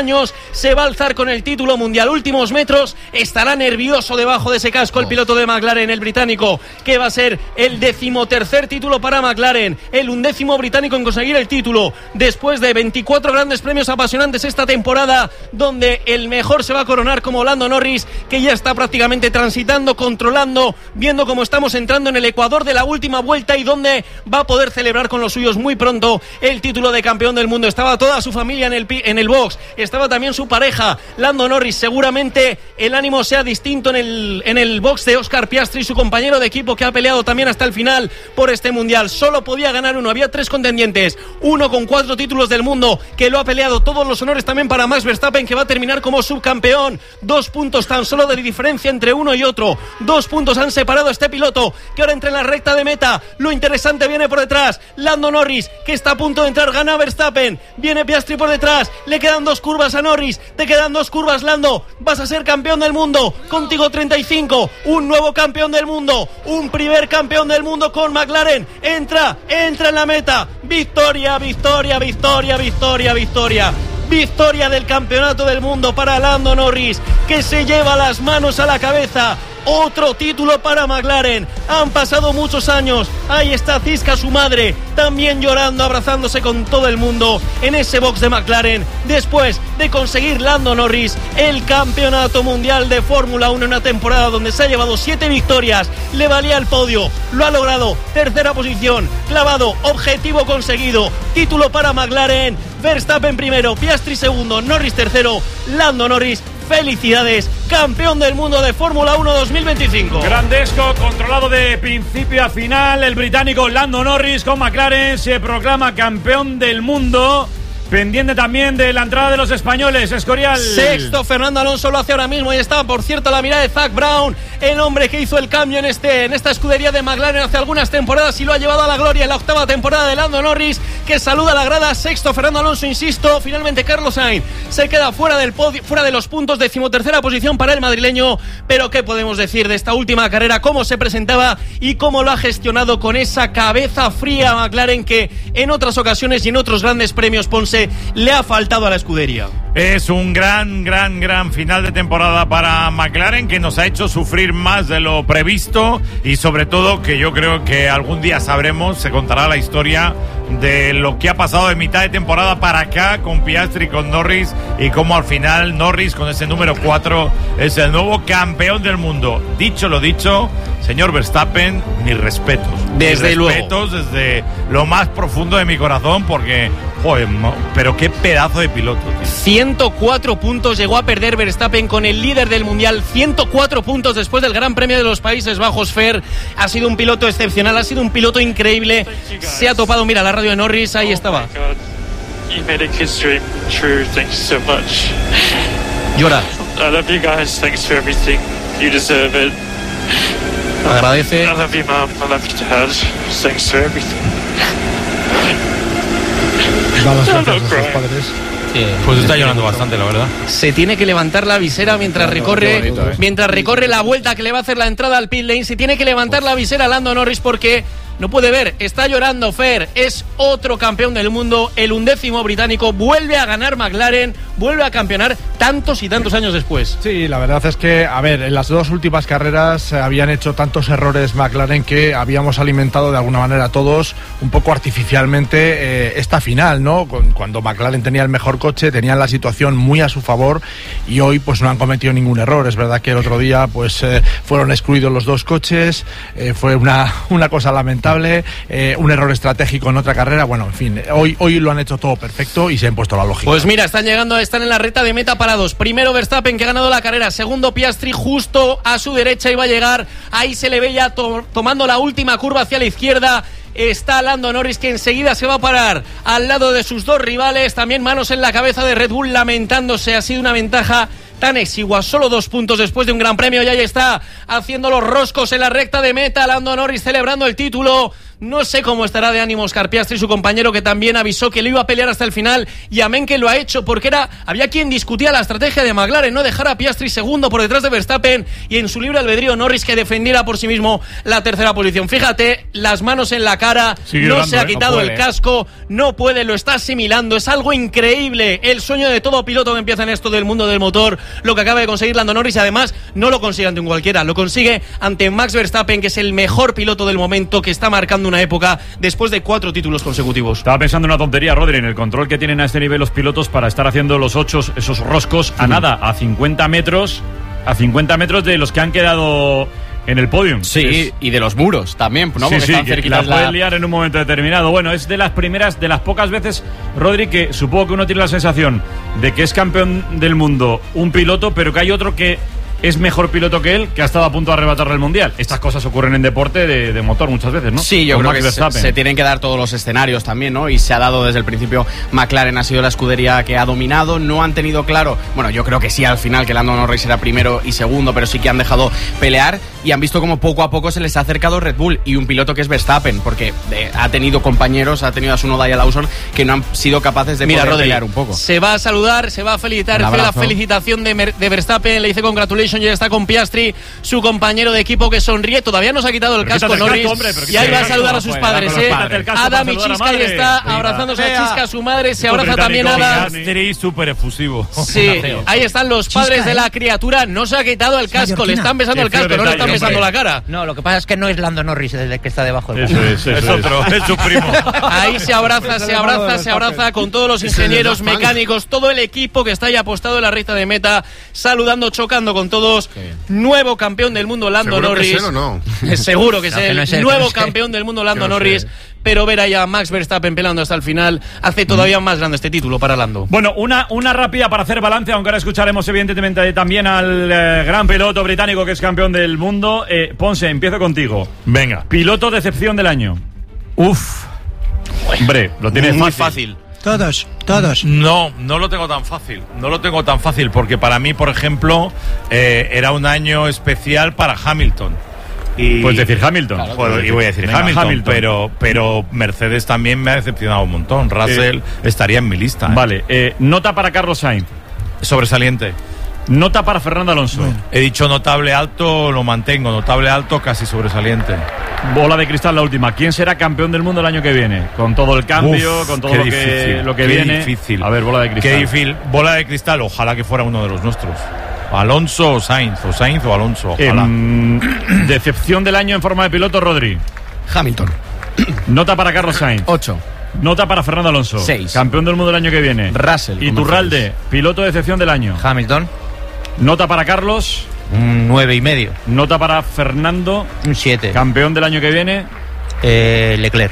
Speaker 9: años se va a alzar con el título mundial. Últimos metros, estará nervioso debajo de ese casco el piloto de McLaren, el británico, que va a ser el decimotercer título para McLaren, el undécimo británico en conseguir el título, después de veinticuatro grandes premios apasionantes esta temporada, donde el mejor se va a coronar como Lando Norris, que ya está prácticamente transitando, controlando, viendo cómo estamos entrando en el ecuador de la última vuelta y donde va a poder celebrar con los suyos muy pronto el título de campeón del mundo. Estaba toda su familia en el, en el box, estaba también su pareja, Lando Norris. Seguramente el ánimo sea distinto en el, en el box de Oscar Piastri, su compañero de equipo, que ha peleado también hasta el final por este mundial. Solo podía ganar uno, había tres contendientes, uno con cuatro títulos del mundo, que lo ha peleado. Todos los honores también para Max Verstappen, que va a terminar como subcampeón. Dos puntos tan solo de diferencia entre uno y otro, dos puntos han separado a este piloto, que ahora entra en la recta de meta. Lo interesante viene por detrás, Lando Norris, que está a punto de entrar, gana Verstappen, viene Piastri por detrás, le quedan dos curvas a Norris, te quedan dos curvas, Lando, vas a ser campeón del mundo, contigo treinta y cinco, un nuevo campeón del mundo, un primer campeón del mundo con McLaren, entra, entra en la meta, victoria, victoria, victoria, victoria, victoria. Victoria del campeonato del mundo para Lando Norris, que se lleva las manos a la cabeza. Otro título para McLaren. Han pasado muchos años. Ahí está Cisca, su madre, también llorando, abrazándose con todo el mundo en ese box de McLaren, después de conseguir Lando Norris el campeonato mundial de Fórmula uno en una temporada donde se ha llevado siete victorias. Le valía el podio, lo ha logrado. Tercera posición, clavado, objetivo conseguido. Título para McLaren. Verstappen primero, Piastri segundo, Norris tercero, Lando Norris, felicidades, campeón del mundo de Fórmula uno dos mil veinticinco.
Speaker 5: Grandesco, controlado de principio a final. El británico Lando Norris con McLaren se proclama campeón del mundo. Pendiente también de la entrada de los españoles, Escorial.
Speaker 9: Sexto, Fernando Alonso lo hace ahora mismo. Ahí está, por cierto, la mirada de Zak Brown, el hombre que hizo el cambio en, este, en esta escudería de McLaren hace algunas temporadas y lo ha llevado a la gloria en la octava temporada de Lando Norris, que saluda a la grada. Sexto, Fernando Alonso, insisto. Finalmente, Carlos Sainz se queda fuera del podio, fuera de los puntos. Decimotercera posición para el madrileño. Pero ¿qué podemos decir de esta última carrera? Cómo se presentaba y cómo lo ha gestionado con esa cabeza fría McLaren, que en otras ocasiones y en otros grandes premios, Ponce, le ha faltado a la escudería.
Speaker 19: Es un gran, gran, gran final de temporada para McLaren, que nos ha hecho sufrir más de lo previsto y sobre todo que yo creo que algún día sabremos, se contará la historia de lo que ha pasado de mitad de temporada para acá con Piastri, con Norris, y cómo al final Norris con ese número cuatro es el nuevo campeón del mundo. Dicho lo dicho, señor Verstappen, mis respetos.
Speaker 9: Desde
Speaker 19: mis respetos
Speaker 9: luego.
Speaker 19: Desde lo más profundo de mi corazón, porque, joder, pero qué pedazo de piloto, tío.
Speaker 9: ciento cuatro puntos llegó a perder Verstappen con el líder del mundial. ciento cuatro puntos después del Gran Premio de los Países Bajos. Fer, ha sido un piloto excepcional, ha sido un piloto increíble. Se ha topado, mira, la radio de Norris, ahí estaba.
Speaker 12: You made a kid's dream true. Thank you so much.
Speaker 9: Llora.
Speaker 12: I love you guys. Thanks for everything. You deserve it.
Speaker 9: Agradece.
Speaker 12: I love you, Mom. I love you, Dad. Thanks for everything.
Speaker 20: Da las gracias a sus padres.
Speaker 9: Sí,
Speaker 15: pues está llorando bastante, la verdad.
Speaker 9: Se tiene que levantar la visera mientras recorre
Speaker 15: bonito, ¿eh?
Speaker 9: mientras recorre la vuelta que le va a hacer la entrada al pit lane. Se tiene que levantar la visera Lando Norris porque no puede ver, está llorando. Fer, es otro campeón del mundo, el undécimo británico, vuelve a ganar McLaren, vuelve a campeonar tantos y tantos años después.
Speaker 20: Sí, la verdad es que, a ver, en las dos últimas carreras eh, habían hecho tantos errores McLaren que habíamos alimentado de alguna manera todos un poco artificialmente eh, esta final, ¿no? Cuando McLaren tenía el mejor coche, tenían la situación muy a su favor y hoy pues no han cometido ningún error. Es verdad que el otro día pues eh, fueron excluidos los dos coches, eh, fue una, una cosa lamentable. Eh, un error estratégico en otra carrera. Bueno, en fin, hoy, hoy lo han hecho todo perfecto y se han puesto la lógica.
Speaker 9: Pues mira, están llegando, están en la recta de meta parados. Primero Verstappen, que ha ganado la carrera. Segundo Piastri, justo a su derecha iba a llegar. Ahí se le ve ya to- tomando la última curva hacia la izquierda. Está Lando Norris, que enseguida se va a parar al lado de sus dos rivales. También manos en la cabeza de Red Bull, lamentándose. Ha sido una ventaja tan exigua, solo dos puntos después de un gran premio, y ahí está haciendo los roscos en la recta de meta Lando Norris, celebrando el título No sé cómo estará de ánimo Oscar Piastri, su compañero, que también avisó que lo iba a pelear hasta el final, y amén que lo ha hecho, porque era había quien discutía la estrategia de McLaren, no dejar a Piastri segundo por detrás de Verstappen, y en su libre albedrío Norris que defendiera por sí mismo la tercera posición. Fíjate, las manos en la cara, Sigue no llorando, se ha quitado eh, no puede, el casco, no puede, lo está asimilando, es algo increíble, el sueño de todo piloto que empieza en esto del mundo del motor, lo que acaba de conseguir Lando Norris. Además no lo consigue ante un cualquiera, lo consigue ante Max Verstappen, que es el mejor piloto del momento, que está marcando una época después de cuatro títulos consecutivos.
Speaker 5: Estaba pensando en una tontería, Rodri, en el control que tienen a este nivel los pilotos para estar haciendo los ocho, esos roscos a mm. nada, a cincuenta metros, a cincuenta metros de los que han quedado en el podium.
Speaker 10: Sí, es... y de los muros también, ¿no?
Speaker 5: Sí,
Speaker 10: Porque
Speaker 5: sí,
Speaker 10: están
Speaker 5: que la pueden liar en un momento determinado. Bueno, es de las primeras, de las pocas veces, Rodri, que supongo que uno tiene la sensación de que es campeón del mundo un piloto, pero que hay otro que es mejor piloto que él, que ha estado a punto de arrebatarle el mundial. Estas cosas ocurren en deporte de, de motor muchas veces, ¿no?
Speaker 10: Sí, yo Con creo Max que se, se tienen que dar todos los escenarios también, ¿no? Y se ha dado desde el principio. McLaren ha sido la escudería que ha dominado. No han tenido claro, bueno, yo creo que sí al final, que Lando Norris era primero y segundo, pero sí que han dejado pelear y han visto como poco a poco se les ha acercado Red Bull y un piloto que es Verstappen, porque eh, ha tenido compañeros, ha tenido a Tsunoda y a Lawson que no han sido capaces de
Speaker 9: Mira,
Speaker 10: poder
Speaker 9: Rodri,
Speaker 10: pelear un poco.
Speaker 9: Se va a saludar, se va a felicitar, fue la felicitación de, Mer- de Verstappen, le dice congratulations y ya está con Piastri, su compañero de equipo, que sonríe, todavía no se ha quitado el casco Norris, el casco, hombre, y ahí va a saludar a sus padres, eh. Adam y Chisca ahí está abrazándose a Chisca, a su madre, se abraza también a Adam.
Speaker 19: Súper efusivo.
Speaker 9: Sí, ahí están los padres de la criatura, no se ha quitado el casco, le están besando el casco, no le están besando la cara.
Speaker 3: No, lo que pasa es que no es Lando Norris el que está debajo del
Speaker 19: casco. Eso es, eso es otro, es su primo.
Speaker 9: Ahí se abraza, se abraza, se abraza con todos los ingenieros, mecánicos, todo el equipo que está ahí apostado en la recta de meta, saludando, chocando con todos. Nuevo campeón del mundo Lando
Speaker 13: ¿Seguro
Speaker 9: Norris.
Speaker 13: Que es él o no?
Speaker 9: Seguro que es
Speaker 13: no,
Speaker 9: él.
Speaker 13: que no es él.
Speaker 9: Nuevo
Speaker 13: Que no
Speaker 9: campeón del mundo Lando
Speaker 13: no
Speaker 9: Norris.
Speaker 13: sé.
Speaker 9: Pero ver ahí a Max Verstappen peleando hasta el final hace todavía más grande este título para Lando.
Speaker 5: Bueno, una, una rápida para hacer balance, aunque ahora escucharemos evidentemente también al eh, gran piloto británico que es campeón del mundo. Eh, Ponce, empiezo contigo.
Speaker 19: Venga.
Speaker 5: Piloto decepción del año.
Speaker 19: Uf.
Speaker 5: Hombre, lo tienes
Speaker 19: muy
Speaker 5: fácil.
Speaker 19: fácil.
Speaker 4: Todos, todos.
Speaker 19: No, no lo tengo tan fácil. No lo tengo tan fácil porque para mí, por ejemplo, eh, era un año especial para Hamilton. Y,
Speaker 5: Puedes decir Hamilton.
Speaker 19: Claro, pues, y voy a decir
Speaker 5: Venga,
Speaker 19: Hamilton,
Speaker 5: Hamilton.
Speaker 19: Pero, pero Mercedes también me ha decepcionado un montón. Russell eh, estaría en mi lista. ¿eh?
Speaker 5: Vale, eh, nota para Carlos Sainz.
Speaker 19: Sobresaliente.
Speaker 5: Nota para Fernando Alonso.
Speaker 19: Bueno. He dicho notable alto, lo mantengo. Notable alto, casi sobresaliente.
Speaker 5: Bola de cristal la última. ¿Quién será campeón del mundo el año que viene? Con todo el cambio,
Speaker 19: Uf,
Speaker 5: con todo lo
Speaker 19: difícil,
Speaker 5: que, lo que
Speaker 19: qué
Speaker 5: viene.
Speaker 19: Difícil.
Speaker 5: A ver, bola de cristal.
Speaker 19: Qué difícil. Bola de cristal, ojalá que fuera uno de los nuestros. Alonso o Sainz, o Sainz o Alonso, ojalá.
Speaker 5: Eh, decepción del año en forma de piloto, Rodri.
Speaker 10: Hamilton.
Speaker 5: Nota para Carlos Sainz.
Speaker 10: ocho.
Speaker 5: Nota para Fernando Alonso.
Speaker 10: seis.
Speaker 5: Campeón del mundo el año que viene.
Speaker 10: Russell.
Speaker 5: Y Turralde, piloto de decepción del año.
Speaker 3: Hamilton.
Speaker 5: Nota para Carlos.
Speaker 3: Un nueve y medio.
Speaker 5: Nota para Fernando.
Speaker 3: Un siete.
Speaker 5: Campeón del año que viene.
Speaker 3: Eh, Leclerc.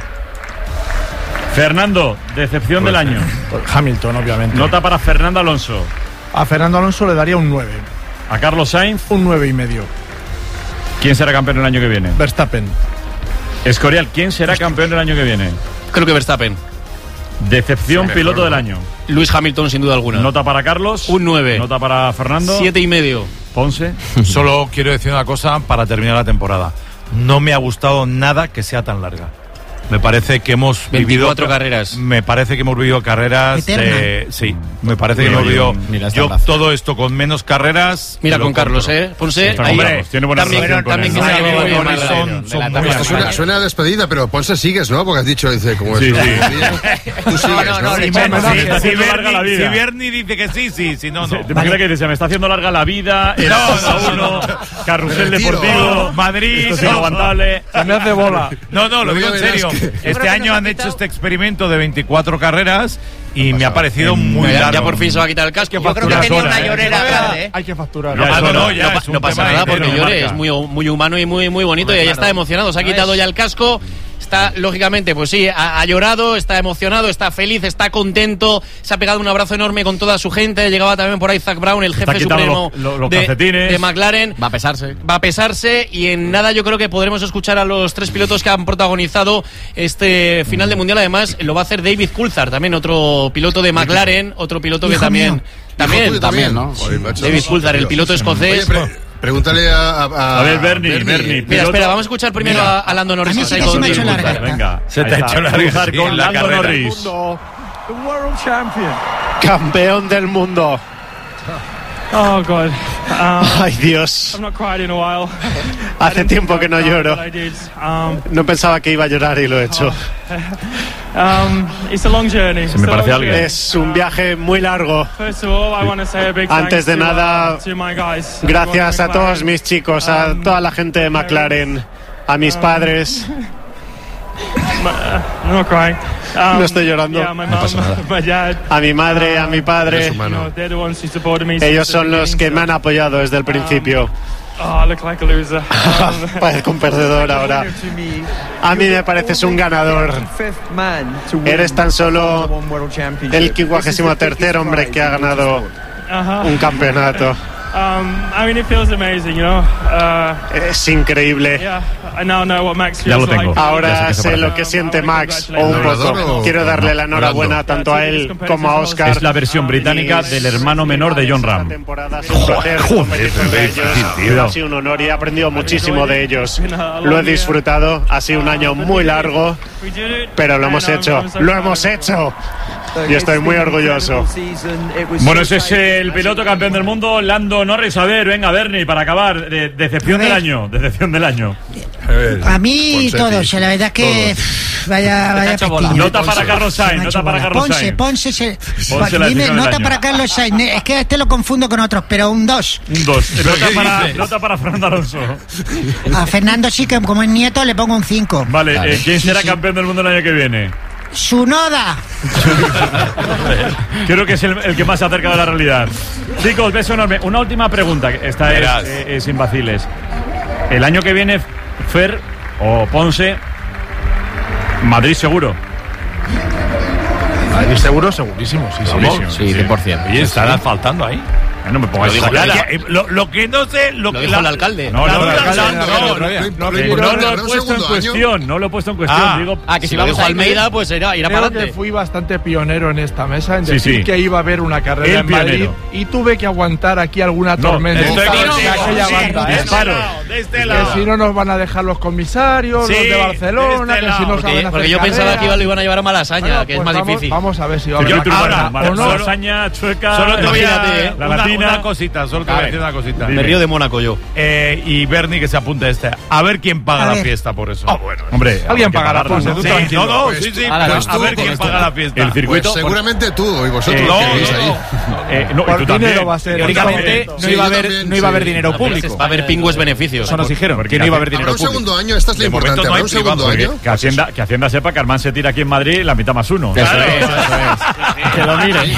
Speaker 5: Fernando, decepción
Speaker 20: Pues,
Speaker 5: del año.
Speaker 20: Hamilton, obviamente.
Speaker 5: Nota para Fernando Alonso.
Speaker 20: A Fernando Alonso le daría un nueve.
Speaker 5: A Carlos Sainz.
Speaker 20: Un nueve y medio.
Speaker 5: ¿Quién será campeón el año que viene?
Speaker 20: Verstappen.
Speaker 5: Escorial, ¿quién será campeón el año que viene?
Speaker 9: Creo que Verstappen.
Speaker 5: Decepción
Speaker 9: Sí,
Speaker 5: piloto
Speaker 9: mejor,
Speaker 5: del
Speaker 9: ¿no?
Speaker 5: año.
Speaker 9: Luis Hamilton, sin duda alguna.
Speaker 5: Nota para Carlos.
Speaker 9: Un nueve.
Speaker 5: Nota para Fernando.
Speaker 9: Siete y medio.
Speaker 5: Ponce.
Speaker 19: Solo quiero decir una cosa para terminar la temporada. No me ha gustado nada que sea tan larga. Me parece que hemos
Speaker 9: veinticuatro
Speaker 19: vivido
Speaker 9: carreras.
Speaker 19: Me parece que hemos vivido carreras de, sí, me parece que
Speaker 5: Mira,
Speaker 19: hemos vivido
Speaker 5: mira,
Speaker 19: yo
Speaker 5: estambazo.
Speaker 19: todo esto con menos carreras.
Speaker 9: Mira
Speaker 19: lo
Speaker 9: con Carlos,
Speaker 19: compro.
Speaker 9: eh. Ponce,
Speaker 19: Está
Speaker 9: ahí
Speaker 19: con
Speaker 9: vamos.
Speaker 19: Carlos,
Speaker 5: tiene buena
Speaker 9: También,
Speaker 5: relación con
Speaker 9: también
Speaker 5: él.
Speaker 9: que se
Speaker 19: Ay,
Speaker 9: lleva
Speaker 19: bueno,
Speaker 9: bien,
Speaker 19: bueno,
Speaker 9: mal,
Speaker 19: son-
Speaker 9: bien.
Speaker 19: son
Speaker 9: De la
Speaker 19: muy
Speaker 9: tabla.
Speaker 13: Suena, suena a despedida, pero Ponce sigues, ¿no? Porque has dicho, dice, como
Speaker 19: Sí,
Speaker 13: es.
Speaker 19: sí.
Speaker 13: Tú sigues,
Speaker 3: No, no,
Speaker 13: ¿no?
Speaker 3: no, le
Speaker 19: Si,
Speaker 3: echamos,
Speaker 19: Bernie-
Speaker 3: sí,
Speaker 5: está
Speaker 19: si
Speaker 5: haciendo larga la
Speaker 19: Bernie,
Speaker 5: vida.
Speaker 19: si Bernie dice que sí, sí, si no, no.
Speaker 5: ¿Te imaginas que dice, se me está haciendo larga la vida? El Fórmula uno, carrusel
Speaker 13: Me retiro.
Speaker 5: deportivo,
Speaker 19: Madrid,
Speaker 5: esto es
Speaker 19: no.
Speaker 5: inaguantable.
Speaker 20: Se me hace bola.
Speaker 19: No, no, lo
Speaker 13: No
Speaker 19: digo en
Speaker 13: me verás
Speaker 19: serio.
Speaker 13: que-
Speaker 19: Este
Speaker 3: creo que
Speaker 19: año
Speaker 3: nos
Speaker 19: han
Speaker 3: ha
Speaker 19: hecho
Speaker 3: quitado-
Speaker 19: este experimento de veinticuatro carreras y me ha parecido muy
Speaker 9: Ya,
Speaker 19: largo.
Speaker 9: ya por fin se va a quitar el casco.
Speaker 3: Yo creo que tenía una llorera grande, ¿eh?
Speaker 20: Hay que facturar.
Speaker 5: Ya
Speaker 19: Ah,
Speaker 5: es
Speaker 19: no,
Speaker 5: hora.
Speaker 19: no, ya
Speaker 9: no,
Speaker 19: es un
Speaker 9: no pasa
Speaker 19: tema
Speaker 9: nada
Speaker 19: de-
Speaker 9: porque
Speaker 19: de
Speaker 9: llore,
Speaker 19: marca.
Speaker 9: es muy, muy humano y muy, muy bonito y ahí está emocionado. Se ha quitado ya el casco. Está, lógicamente, pues sí, ha, ha llorado, está emocionado, está feliz, está contento. Se ha pegado un abrazo enorme con toda su gente. Llegaba también por ahí Zach Brown, el jefe
Speaker 5: quitando
Speaker 9: supremo
Speaker 5: los- los- los
Speaker 9: de,
Speaker 5: calcetines.
Speaker 9: de McLaren.
Speaker 10: Va a pesarse.
Speaker 9: Va a pesarse y en nada yo creo que podremos escuchar a los tres pilotos que han protagonizado este final de mundial. Además, lo va a hacer David Coulthard, también otro piloto de McLaren, otro piloto que
Speaker 4: Hijo
Speaker 9: también.
Speaker 4: mío.
Speaker 9: También,
Speaker 13: Hijo tuyo
Speaker 10: también, ¿no?
Speaker 13: Joder, macho.
Speaker 9: David Coulthard, el piloto
Speaker 13: Oye,
Speaker 9: escocés.
Speaker 13: pero Pregúntale a... A,
Speaker 19: a ver, Bernie, Bernie. Bernie
Speaker 9: Mira, espera, vamos a escuchar primero Mira. a Lando Norris.
Speaker 4: A mí sí que se me ha hecho larga.
Speaker 19: Venga,
Speaker 14: se te ha hecho larga sí,
Speaker 19: con
Speaker 14: la
Speaker 19: Lando Norris.
Speaker 7: The world champion. Campeón del mundo.
Speaker 12: Oh, God. Um,
Speaker 7: Ay, Dios.
Speaker 12: I've not cried in a while.
Speaker 7: Hace tiempo que no lloro.
Speaker 12: Um,
Speaker 7: no pensaba que iba a llorar y lo he hecho.
Speaker 12: Um, it's a long journey.
Speaker 19: Se me parece alguien.
Speaker 7: Es un viaje muy largo.
Speaker 12: First of all, I want to say a big
Speaker 7: Antes de
Speaker 12: thanks
Speaker 7: nada,
Speaker 12: to, uh, to my guys.
Speaker 7: gracias a todos mis chicos, a toda la gente de McLaren, a mis padres.
Speaker 12: I'm not crying. Um,
Speaker 7: no estoy llorando.
Speaker 12: Yeah, my mom, my dad,
Speaker 7: a mi madre, a mi padre.
Speaker 12: you know, they're the ones who supported me
Speaker 7: Ellos
Speaker 12: since
Speaker 7: son
Speaker 12: the
Speaker 7: los que me han apoyado desde el principio.
Speaker 12: Um, oh, I look like a loser. Um,
Speaker 7: Parezco un perdedor ahora. A mí me pareces un ganador. Eres tan solo el quincuagésimo tercer hombre que ha ganado un campeonato.
Speaker 12: Um, I mean, it feels amazing, you know. Uh,
Speaker 7: es increíble.
Speaker 12: Yeah, I now know what Max
Speaker 19: ya lo
Speaker 12: feels
Speaker 19: tengo.
Speaker 12: like.
Speaker 7: Ahora sé lo que siente Max o un poco. Quiero darle la enhorabuena tanto a él como a Oscar.
Speaker 19: Es la versión británica del hermano menor de John Ram.
Speaker 7: Joder, joder, ha sido un honor y he aprendido muchísimo de ellos. Lo he disfrutado. Ha sido un año muy largo, pero lo hemos hecho. Lo hemos hecho. Y estoy muy orgulloso.
Speaker 19: Bueno, ese es el piloto campeón del mundo, Lando Norris. A ver, venga, Bernie, para acabar. De, decepción del año. Decepción del año.
Speaker 4: A mí todos, la verdad que pff, vaya, vaya pestillo.
Speaker 19: Nota para Carlos Sainz, nota para Carlos
Speaker 4: Ponce,
Speaker 19: Sainz.
Speaker 4: Ponce, se,
Speaker 19: Ponce
Speaker 4: dime, nota para Carlos Sainz. Es que este lo confundo con otros, pero un dos.
Speaker 19: Un dos. Nota para, nota para Fernando Alonso.
Speaker 4: A Fernando sí que como es nieto le pongo un cinco.
Speaker 19: Vale, vale. Eh, ¿quién será sí, campeón del mundo el año que viene?
Speaker 4: Tsunoda.
Speaker 19: Creo que es el, el que más se acerca de la realidad. Chicos, beso enorme. Una última pregunta. Esta es, eh, es sin vaciles. El año que viene, Fer o Ponce, Madrid seguro.
Speaker 20: Madrid seguro, segurísimo. Sí,
Speaker 19: segurísimo.
Speaker 2: Sí, cien por ciento.
Speaker 19: Y estará faltando ahí. No me pongas
Speaker 14: lo, lo, lo que no sé lo,
Speaker 9: lo
Speaker 14: que
Speaker 9: dijo
Speaker 14: la,
Speaker 9: el alcalde
Speaker 19: no,
Speaker 9: la,
Speaker 19: no,
Speaker 9: la,
Speaker 19: no,
Speaker 9: la,
Speaker 19: no, no, no, no lo he puesto en cuestión no lo he puesto en cuestión
Speaker 9: ah,
Speaker 19: digo
Speaker 9: ah que si vamos a Almeida pues irá, irá
Speaker 20: creo
Speaker 9: para adelante.
Speaker 20: Que fui bastante pionero en esta mesa en
Speaker 19: sí,
Speaker 20: decir
Speaker 19: sí.
Speaker 20: que iba a haber una carrera
Speaker 19: el
Speaker 20: en Madrid
Speaker 19: pionero.
Speaker 20: Y tuve que aguantar aquí alguna tormenta
Speaker 19: no,
Speaker 20: de
Speaker 19: no,
Speaker 20: aquella
Speaker 19: sí,
Speaker 20: banda
Speaker 19: ¿eh?
Speaker 20: Disparo, de este lado. Que si no nos van a dejar los comisarios sí, los de Barcelona de este que si no
Speaker 9: porque,
Speaker 20: saben
Speaker 9: porque yo
Speaker 20: carrera.
Speaker 9: Pensaba que iba, lo iban a llevar a Malasaña bueno, que
Speaker 20: pues
Speaker 9: es más
Speaker 20: vamos,
Speaker 9: difícil
Speaker 20: vamos a ver si va a
Speaker 19: haber
Speaker 20: ahora
Speaker 19: Malasaña Chueca
Speaker 14: solo te voy a
Speaker 19: la latina
Speaker 14: una cosita solo te voy a decir una cosita
Speaker 9: me río de Mónaco yo.
Speaker 14: Eh, y Bernie que se apunte a este. A ver quién paga la fiesta por eso.
Speaker 19: Oh, bueno. Hombre,
Speaker 20: alguien pagará.
Speaker 14: Pues, ¿no? Sí, no, no, pues, sí, sí.
Speaker 13: Pues
Speaker 14: pues,
Speaker 13: tú,
Speaker 14: a ver quién
Speaker 13: esto.
Speaker 14: paga la fiesta.
Speaker 19: El circuito.
Speaker 13: Pues seguramente tú y vosotros.
Speaker 14: Eh,
Speaker 13: no,
Speaker 14: no,
Speaker 13: no,
Speaker 14: ahí.
Speaker 19: Eh, no,
Speaker 20: por
Speaker 19: y tú
Speaker 20: dinero
Speaker 19: también.
Speaker 20: va a ser.
Speaker 2: Teóricamente no
Speaker 13: sí,
Speaker 2: iba a haber,
Speaker 13: también,
Speaker 2: no iba a haber
Speaker 13: sí.
Speaker 2: dinero público.
Speaker 9: Va a haber pingües beneficios.
Speaker 2: Eso nos dijeron. Que no iba a haber dinero
Speaker 13: ¿Habrá un
Speaker 2: público.
Speaker 13: segundo año? Esta es la importante. ¿Habrá un segundo año?
Speaker 19: Que Hacienda, que Hacienda sepa que Armán se tira aquí en Madrid la mitad más uno.
Speaker 2: Eso es, eso es. Que lo miren.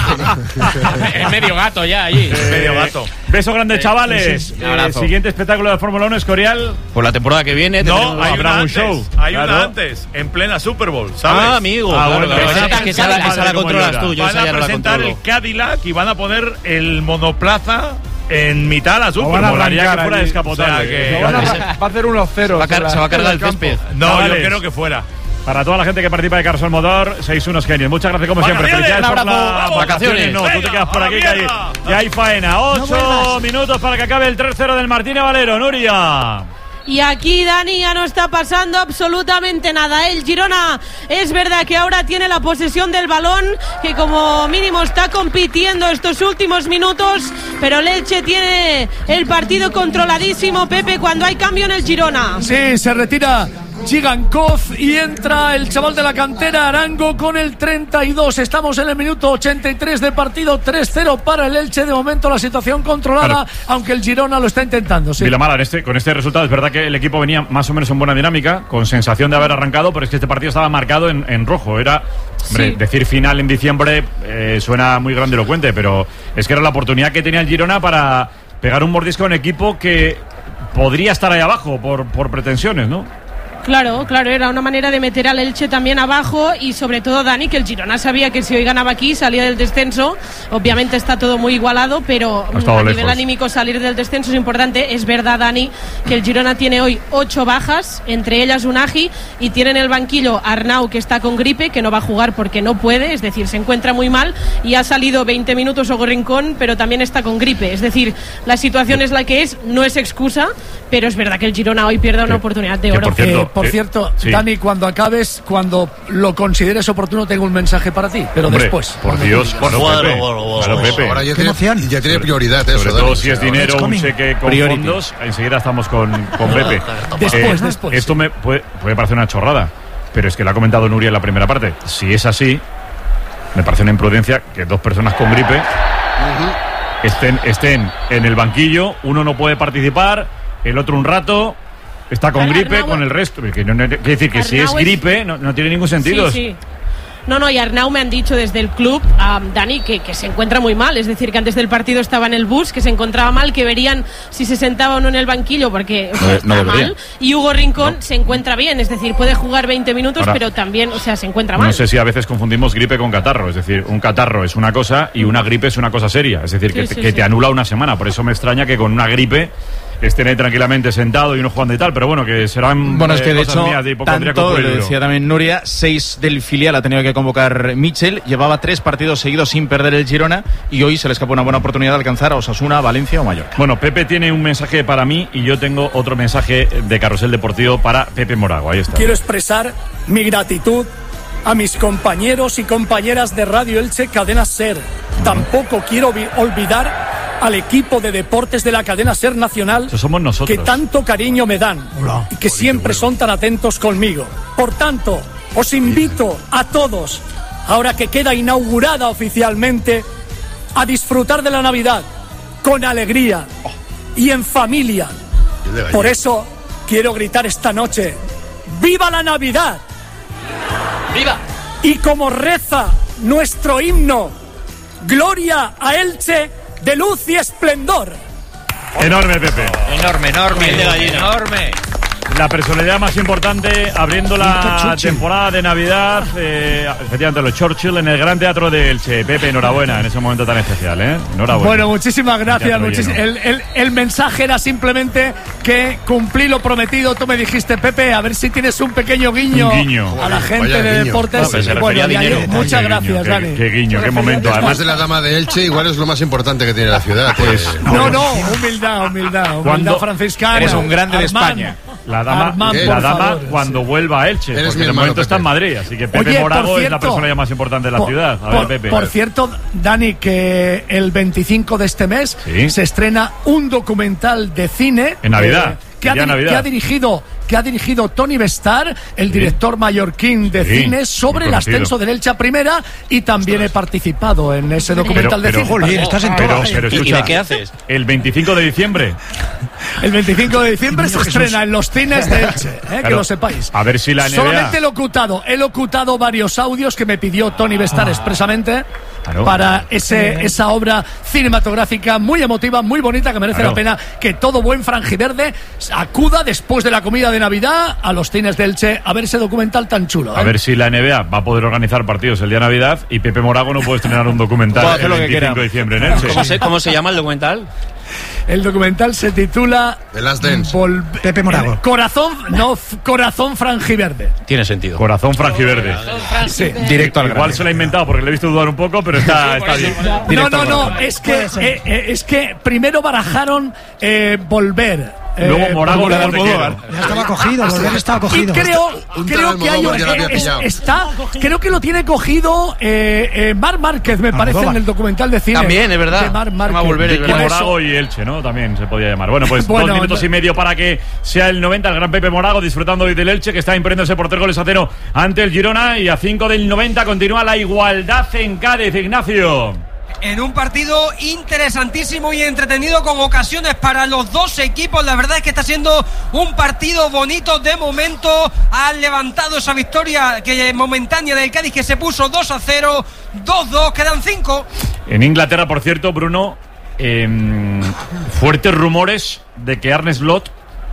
Speaker 9: Es medio gato ya allí.
Speaker 14: Medio gato.
Speaker 19: Beso grande, chavales. Eh, siguiente espectáculo de Fórmula uno, Escorial.
Speaker 9: Por la temporada que viene.
Speaker 14: No, hay una
Speaker 19: un
Speaker 14: antes.
Speaker 19: show.
Speaker 14: Hay
Speaker 19: claro.
Speaker 14: una antes. En plena Super Bowl, ¿sabes?
Speaker 9: Ah, amigo.
Speaker 19: Ah,
Speaker 9: claro,
Speaker 19: bueno,
Speaker 9: claro.
Speaker 19: esa,
Speaker 9: Esa, que esa, la, esa la controlas tú. Yo
Speaker 14: van
Speaker 9: esa ya
Speaker 14: a
Speaker 9: no la
Speaker 14: presentar
Speaker 9: controlo.
Speaker 14: el Cadillac y van a poner el monoplaza en mitad de la Super
Speaker 20: van a
Speaker 14: Bowl.
Speaker 19: Molaría que fuera
Speaker 20: allí.
Speaker 19: descapotable.
Speaker 14: O sea, que-
Speaker 20: No, van a- va a hacer unos ceros.
Speaker 9: Va a car-
Speaker 20: en la-
Speaker 9: se va a cargar
Speaker 20: en
Speaker 9: el césped.
Speaker 14: No,
Speaker 19: Chavales.
Speaker 14: yo creo que fuera.
Speaker 19: Para toda la gente que participa de Carros al Motor, sois unos genios. Muchas gracias como siempre.
Speaker 14: Vacaciones,
Speaker 19: Felicidades por
Speaker 14: un
Speaker 19: la
Speaker 14: abrazo.
Speaker 19: vacaciones. No, tú te
Speaker 14: Venga,
Speaker 19: quedas por
Speaker 14: a la
Speaker 19: aquí que hay,
Speaker 14: mierda.
Speaker 19: que hay faena. Ocho minutos para que acabe el tres cero del Martínez Valero. Nuria.
Speaker 21: Y aquí, Dani, ya no está pasando absolutamente nada. El Girona es verdad que ahora tiene la posesión del balón, que como mínimo está compitiendo estos últimos minutos, pero el Elche tiene el partido controladísimo, Pepe, cuando hay cambio en el Girona.
Speaker 1: Sí, se retira Gigankov y entra el chaval de la cantera Arango con el treinta y dos. Estamos en el minuto ochenta y tres de partido, tres cero para el Elche. De momento la situación controlada, claro. Aunque el Girona lo está intentando. Sí.
Speaker 19: Vilamala, en este, con este resultado es verdad que el equipo venía más o menos en buena dinámica, con sensación de haber arrancado, pero es que este partido estaba marcado en, en rojo. Era, hombre, sí. Decir final en diciembre eh, suena muy grandilocuente, pero es que era la oportunidad que tenía el Girona para pegar un mordisco a un equipo que podría estar ahí abajo por, por pretensiones, ¿no?
Speaker 21: Claro, claro, era una manera de meter al Elche también abajo y sobre todo Dani, que el Girona sabía que si hoy ganaba aquí salía del descenso. Obviamente está todo muy igualado, pero a
Speaker 19: lejos.
Speaker 21: nivel anímico salir del descenso es importante. Es verdad, Dani, que el Girona tiene hoy ocho bajas, entre ellas Unagi, y tiene en el banquillo a Arnau, que está con gripe, que no va a jugar porque no puede, es decir, se encuentra muy mal y ha salido veinte minutos Hugo Rincón, pero también está con gripe. Es decir, la situación es la que es, no es excusa, pero es verdad que el Girona hoy pierde una oportunidad de oro.
Speaker 1: Por cierto, eh, por cierto sí. Dani, cuando acabes, cuando lo consideres oportuno, tengo un mensaje para ti, pero
Speaker 19: Hombre,
Speaker 1: después.
Speaker 19: Por Dios, por
Speaker 1: favor,
Speaker 19: Pepe. Claro, Pepe.
Speaker 13: Ahora ya tiene, ya tiene prioridad
Speaker 19: sobre,
Speaker 13: eso.
Speaker 19: Sobre todo
Speaker 13: Dani,
Speaker 19: si es dinero, un cheque con Priority. fondos, enseguida estamos con, con Pepe.
Speaker 1: Después,
Speaker 19: eh,
Speaker 1: después.
Speaker 19: Esto me puede, puede parecer una chorrada, pero es que lo ha comentado Nuria en la primera parte. Si es así, me parece una imprudencia que dos personas con gripe uh-huh. estén, estén en el banquillo, uno no puede participar, el otro un rato... Está con gripe, Arnau, con el resto. Que no, no, quiere decir que Arnau si es gripe, no, no tiene ningún sentido.
Speaker 21: Sí, sí. No, no, y Arnau me han dicho desde el club, um, Dani, que, que se encuentra muy mal. Es decir, que antes del partido estaba en el bus, que se encontraba mal, que verían si se sentaba o no en el banquillo, porque o sea, no, está no mal. Y Hugo Rincón no. se encuentra bien, es decir, puede jugar veinte minutos, Ahora, pero también, o sea, se encuentra mal.
Speaker 19: No sé si a veces confundimos gripe con catarro. Es decir, un catarro es una cosa y una gripe es una cosa seria. Es decir, sí, que, sí, que sí. te anula una semana. Por eso me extraña que con una gripe... estén ahí tranquilamente sentado y uno jugando y tal, pero bueno, que serán
Speaker 2: bueno, es que
Speaker 19: eh,
Speaker 2: de
Speaker 19: cosas
Speaker 2: hecho,
Speaker 19: mías de
Speaker 2: tanto, lo decía también Nuria, seis del filial ha tenido que convocar Michel, llevaba tres partidos seguidos sin perder el Girona y hoy se le escapó una buena oportunidad de alcanzar a Osasuna, Valencia o Mallorca.
Speaker 19: Bueno, Pepe tiene un mensaje para mí y yo tengo otro mensaje de Carrusel Deportivo para Pepe Morago, ahí está.
Speaker 1: Quiero expresar mi gratitud a mis compañeros y compañeras de Radio Elche Cadena Ser. Tampoco quiero olvidar al equipo de deportes de la cadena Ser Nacional.
Speaker 19: Eso somos nosotros.
Speaker 1: Que tanto cariño me dan. Hola. Y que siempre son tan atentos conmigo. Por tanto, os invito a todos, ahora que queda inaugurada oficialmente, a disfrutar de la Navidad con alegría y en familia. Por eso quiero gritar esta noche: ¡viva la Navidad!
Speaker 9: ¡Viva!
Speaker 1: Y como reza nuestro himno, gloria a Elche de luz y esplendor.
Speaker 19: Enorme, Pepe.
Speaker 3: Enorme, enorme, enorme.
Speaker 19: La personalidad más importante abriendo la temporada de Navidad, eh, efectivamente los Churchill en el Gran Teatro de Elche. Pepe, enhorabuena en ese momento tan especial, ¿eh? Enhorabuena.
Speaker 1: Bueno, muchísimas gracias. Muchis- el, el, el mensaje era simplemente que cumplí lo prometido. Tú me dijiste, Pepe, a ver si tienes un pequeño guiño,
Speaker 19: un guiño.
Speaker 1: a la gente
Speaker 13: Vaya
Speaker 1: de
Speaker 13: guiño.
Speaker 1: deportes.
Speaker 19: No, pues se
Speaker 1: bueno,
Speaker 19: refería a dinero.
Speaker 1: muchas
Speaker 19: Vaya
Speaker 1: gracias,
Speaker 19: guiño,
Speaker 1: Dani.
Speaker 19: Qué, qué guiño, qué momento.
Speaker 13: Además de la dama de Elche, igual es lo más importante que tiene la ciudad. Pues,
Speaker 1: no, no, humildad, humildad, humildad franciscana.
Speaker 2: Eres un grande de
Speaker 1: Armand,
Speaker 2: España.
Speaker 19: La dama,
Speaker 1: Armand,
Speaker 19: la dama
Speaker 1: favor,
Speaker 19: cuando
Speaker 1: sí.
Speaker 19: vuelva a Elche,
Speaker 13: Eres
Speaker 19: porque
Speaker 13: mi
Speaker 19: de
Speaker 13: hermano,
Speaker 19: momento está en
Speaker 13: Pepe.
Speaker 19: Madrid, así que Pepe
Speaker 1: Oye,
Speaker 19: Morago
Speaker 1: por
Speaker 19: es la
Speaker 1: cierto,
Speaker 19: personalidad más importante de la
Speaker 1: por,
Speaker 19: ciudad. A
Speaker 1: por,
Speaker 19: ver, Pepe.
Speaker 1: por cierto, Dani, que el veinticinco de este mes
Speaker 19: ¿Sí?
Speaker 1: se estrena un documental de cine.
Speaker 19: En Navidad.
Speaker 1: Eh, que, ha,
Speaker 19: Ya
Speaker 1: diri-
Speaker 19: Navidad.
Speaker 1: que ha dirigido que ha dirigido Tony Bestar, el
Speaker 19: Sí.
Speaker 1: director mallorquín de
Speaker 19: Sí,
Speaker 1: cine, sobre
Speaker 19: muy
Speaker 1: el
Speaker 19: conocido.
Speaker 1: ascenso del Elche a primera, y también he participado en ese documental
Speaker 19: Pero-
Speaker 1: de
Speaker 19: pero-
Speaker 1: cine.
Speaker 19: Jolín,
Speaker 1: estás en
Speaker 19: pero-
Speaker 1: todas.
Speaker 19: pero
Speaker 1: ¿Y-
Speaker 19: escucha,
Speaker 1: y de qué
Speaker 19: haces? El veinticinco de diciembre.
Speaker 1: El veinticinco de diciembre
Speaker 19: Niño
Speaker 1: se
Speaker 19: Jesús.
Speaker 1: estrena en los cines de Elche, eh, que
Speaker 19: Claro.
Speaker 1: lo sepáis.
Speaker 19: A ver si la N B A...
Speaker 1: Solamente he locutado, he locutado varios audios que me pidió Tony Bestar expresamente
Speaker 19: Claro.
Speaker 1: para ese, esa obra cinematográfica muy emotiva, muy bonita, que merece
Speaker 19: Claro.
Speaker 1: la pena que todo buen franjiverde acuda después de la comida de Navidad a los cines de Elche a ver ese documental tan chulo.
Speaker 19: A
Speaker 1: ¿eh?
Speaker 19: ver si la N B A va a poder organizar partidos el día de Navidad y Pepe Morago no puede estrenar un documental
Speaker 2: Puede hacer
Speaker 19: el
Speaker 2: lo que
Speaker 19: veinticinco
Speaker 2: quiera.
Speaker 19: de diciembre en Elche.
Speaker 9: ¿Cómo se, ¿Cómo se llama el documental?
Speaker 1: El documental se titula
Speaker 13: The Last Dance.
Speaker 1: Vol-
Speaker 4: Pepe Morago.
Speaker 1: eh, Corazón, no, f- Corazón Franjiverde.
Speaker 9: Tiene sentido.
Speaker 19: Corazón franjiverde.
Speaker 1: Sí.
Speaker 2: Directo al
Speaker 19: Igual
Speaker 2: grano.
Speaker 19: se lo ha inventado porque le he visto dudar un poco, pero está, está bien.
Speaker 1: No,
Speaker 2: Directo
Speaker 1: no,
Speaker 2: al
Speaker 1: no,
Speaker 2: grano.
Speaker 1: es que, eh, eh, es que primero barajaron eh, Volver. eh,
Speaker 19: Luego Morago
Speaker 1: Volver
Speaker 19: le da
Speaker 1: al
Speaker 19: el
Speaker 1: Almodóvar.
Speaker 19: quiero.
Speaker 4: Ya estaba cogido, volver estaba
Speaker 1: Y
Speaker 4: cogido.
Speaker 1: creo,
Speaker 13: Un
Speaker 1: creo
Speaker 13: tal
Speaker 1: que hay
Speaker 13: Almodóvar ya lo había
Speaker 1: eh, es-
Speaker 13: pillado.
Speaker 1: está, creo que lo tiene cogido eh, eh, Mar Márquez, me parece,
Speaker 4: Almodóvar.
Speaker 1: en el documental de cine.
Speaker 9: También, es verdad.
Speaker 1: De Mar
Speaker 9: Se llama
Speaker 1: Márquez.
Speaker 9: Volver, es
Speaker 19: Vicky
Speaker 1: Por eso-
Speaker 19: Morago y Elche, ¿no? También se podía llamar. Bueno, pues
Speaker 1: Bueno,
Speaker 19: dos minutos
Speaker 1: no-
Speaker 19: y medio para que sea el noventa. El gran Pepe Morago disfrutando hoy del Elche, que está imponiéndose por tres goles a cero ante el Girona. Y a cinco del noventa continúa la igualdad en Cádiz, Ignacio.
Speaker 8: En un partido interesantísimo y entretenido con ocasiones para los dos equipos. La verdad es que está siendo un partido bonito de momento. Ha levantado esa victoria que momentánea del Cádiz, que se puso dos a cero, dos dos, quedan cinco.
Speaker 19: En Inglaterra, por cierto, Bruno, eh, fuertes rumores de que Arne Slot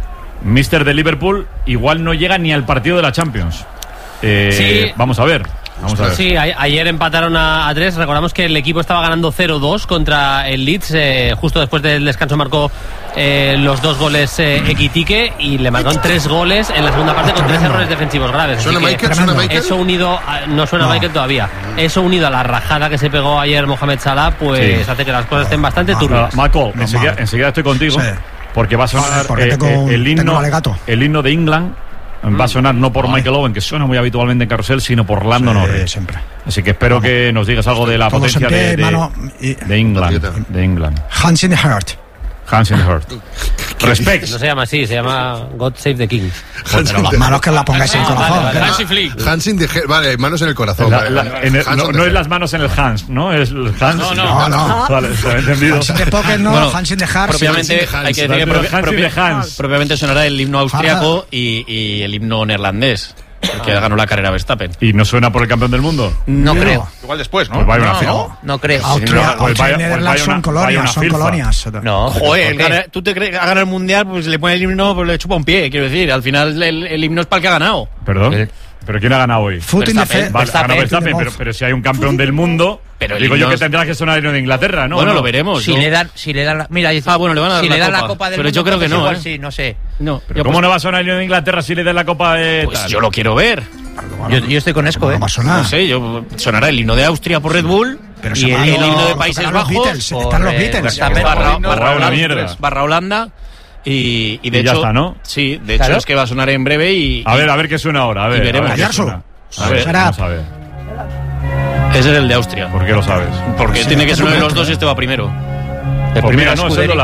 Speaker 5: míster de Liverpool, igual no llega ni al partido de la Champions. Eh,
Speaker 11: Sí.
Speaker 5: Vamos a ver. Vamos a ver.
Speaker 11: Sí, a- ayer empataron a, a tres. Recordamos que el equipo estaba ganando cero dos contra el Leeds. Eh, justo después del descanso marcó eh, los dos goles eh, Equitique y le marcaron tres goles en la segunda parte con tres errores defensivos graves.
Speaker 13: ¿Suena
Speaker 11: Así que
Speaker 13: Michael? ¿Suena Michael?
Speaker 11: Eso unido a- no suena
Speaker 13: No.
Speaker 11: Michael todavía. Eso unido a la rajada que se pegó ayer Mohamed Salah, pues
Speaker 5: Sí.
Speaker 11: hace que las cosas estén bastante
Speaker 5: Ah,
Speaker 11: turbias.
Speaker 5: Marco, enseguida, enseguida estoy contigo.
Speaker 11: Sí.
Speaker 5: Porque va a sonar
Speaker 11: Vale, porque
Speaker 5: eh,
Speaker 11: tengo
Speaker 5: eh,
Speaker 11: un-
Speaker 5: el,
Speaker 11: tengo
Speaker 5: himno,
Speaker 11: un alegato.
Speaker 5: el himno de England. Va a sonar no por Michael Owen, que suena muy habitualmente en Carrusel, sino por Lando Norris.
Speaker 16: Siempre.
Speaker 5: Así que espero que nos digas algo de la
Speaker 16: Todos
Speaker 5: potencia
Speaker 16: en pie,
Speaker 5: de, de,
Speaker 16: mano, y-
Speaker 5: de England. De England.
Speaker 16: Hands in the heart.
Speaker 5: Hans in the Heart. Respect.
Speaker 11: No se llama así, se llama God Save the King.
Speaker 16: Manos que la pongáis en el corazón.
Speaker 5: Hansi Flick.
Speaker 13: Hands in the head. Vale, manos en el corazón.
Speaker 5: La-
Speaker 13: vale,
Speaker 5: la-
Speaker 13: vale.
Speaker 5: en el-
Speaker 13: Hands
Speaker 5: no,
Speaker 13: on the
Speaker 5: no
Speaker 13: head.
Speaker 5: es las manos en el Hans, ¿no? Es el Hans.
Speaker 9: No, no.
Speaker 16: No, no.
Speaker 5: Vale, se me ha entendido.
Speaker 16: Hands in the pocket, no.
Speaker 9: Bueno,
Speaker 16: Hands in the heart.
Speaker 9: Propiamente,
Speaker 16: Hands in the
Speaker 9: hay que
Speaker 16: hands.
Speaker 9: decir que
Speaker 5: Pero
Speaker 9: propi-
Speaker 5: Hans in the
Speaker 9: propi-
Speaker 5: Hans.
Speaker 9: propiamente sonará el himno austriaco y, y el himno neerlandés, que ganó la carrera Verstappen.
Speaker 5: ¿Y no suena por el campeón del mundo?
Speaker 9: No creo.
Speaker 2: Igual después, ¿no?
Speaker 5: Pues vaya una
Speaker 9: No,
Speaker 5: fila.
Speaker 9: no, no creo.
Speaker 16: Austria,
Speaker 5: No, pues
Speaker 16: Austria
Speaker 5: vaya-
Speaker 16: y
Speaker 5: pues
Speaker 16: Netherlands
Speaker 5: vaya
Speaker 16: son
Speaker 5: una-
Speaker 16: colonias,
Speaker 5: vaya una
Speaker 16: son
Speaker 5: filfa.
Speaker 16: colonias.
Speaker 9: No, joder,
Speaker 5: ¿por qué?
Speaker 9: gana- tú te crees que ha ganado el mundial, pues le pone el himno, pues le chupa un pie, quiero decir. Al final el, el himno es para el que ha ganado.
Speaker 5: Perdón. ¿Pero quién ha ganado hoy?
Speaker 16: Foot in the
Speaker 9: Verstappen.
Speaker 16: fe-
Speaker 5: Vale, ha ganado
Speaker 9: Verstappen.
Speaker 5: Verstappen, pero, pero si hay un campeón del mundo,
Speaker 9: Pero el
Speaker 5: digo yo
Speaker 9: himno
Speaker 5: que
Speaker 9: es-
Speaker 5: tendrá que sonar el himno de Inglaterra, ¿no?
Speaker 9: Bueno,
Speaker 5: ¿No?
Speaker 9: lo veremos.
Speaker 3: Si
Speaker 9: yo-
Speaker 3: le dan, si le dan la, mira,
Speaker 9: Ah, bueno, le van a dar
Speaker 3: si
Speaker 9: la
Speaker 3: le dan
Speaker 9: copa.
Speaker 3: la Copa del
Speaker 9: Pero
Speaker 3: Mundo,
Speaker 9: yo creo que
Speaker 3: entonces
Speaker 9: no,
Speaker 3: igual
Speaker 9: ¿eh?
Speaker 3: sí, no sé.
Speaker 9: No,
Speaker 5: ¿Pero
Speaker 9: yo,
Speaker 5: cómo
Speaker 9: pues,
Speaker 5: no va a sonar el himno de Inglaterra si le da la copa de
Speaker 9: pues
Speaker 5: tal?
Speaker 9: yo lo quiero ver.
Speaker 3: Yo, yo estoy con Esco, ¿eh?
Speaker 16: No va a sonar.
Speaker 9: No sé, yo sonará el himno de Austria por Red Bull
Speaker 16: Pero
Speaker 9: y
Speaker 16: se
Speaker 9: el,
Speaker 16: va-
Speaker 9: el
Speaker 16: no,
Speaker 9: himno de
Speaker 16: no,
Speaker 9: Países
Speaker 16: tocarán los
Speaker 9: Bajos
Speaker 16: Beatles,
Speaker 9: por,
Speaker 16: están los
Speaker 9: eh,
Speaker 16: Beatles.
Speaker 9: Verstappen,
Speaker 5: Barra-
Speaker 9: barra,
Speaker 5: barra
Speaker 9: barra
Speaker 5: una
Speaker 9: Holanda,
Speaker 5: mierda.
Speaker 9: barra Holanda y, y de
Speaker 5: Y ya
Speaker 9: hecho
Speaker 5: está, ¿no?
Speaker 9: sí, de hecho
Speaker 3: Claro.
Speaker 9: es que va a sonar en breve y
Speaker 5: A ver, a ver qué suena ahora. A ver,
Speaker 9: Y veremos.
Speaker 5: a ver qué
Speaker 16: Ayarzo.
Speaker 5: suena. A ver,
Speaker 16: Será.
Speaker 5: vamos a ver.
Speaker 9: ese es el de Austria.
Speaker 5: ¿Por qué lo sabes?
Speaker 9: Porque
Speaker 16: Sí,
Speaker 9: tiene que
Speaker 16: es
Speaker 9: sonar
Speaker 16: un
Speaker 9: en los
Speaker 16: metro,
Speaker 9: dos y
Speaker 16: ¿eh?
Speaker 9: este va primero.
Speaker 5: Pues
Speaker 3: primera
Speaker 5: mira, no,
Speaker 3: Scuderia.
Speaker 5: eso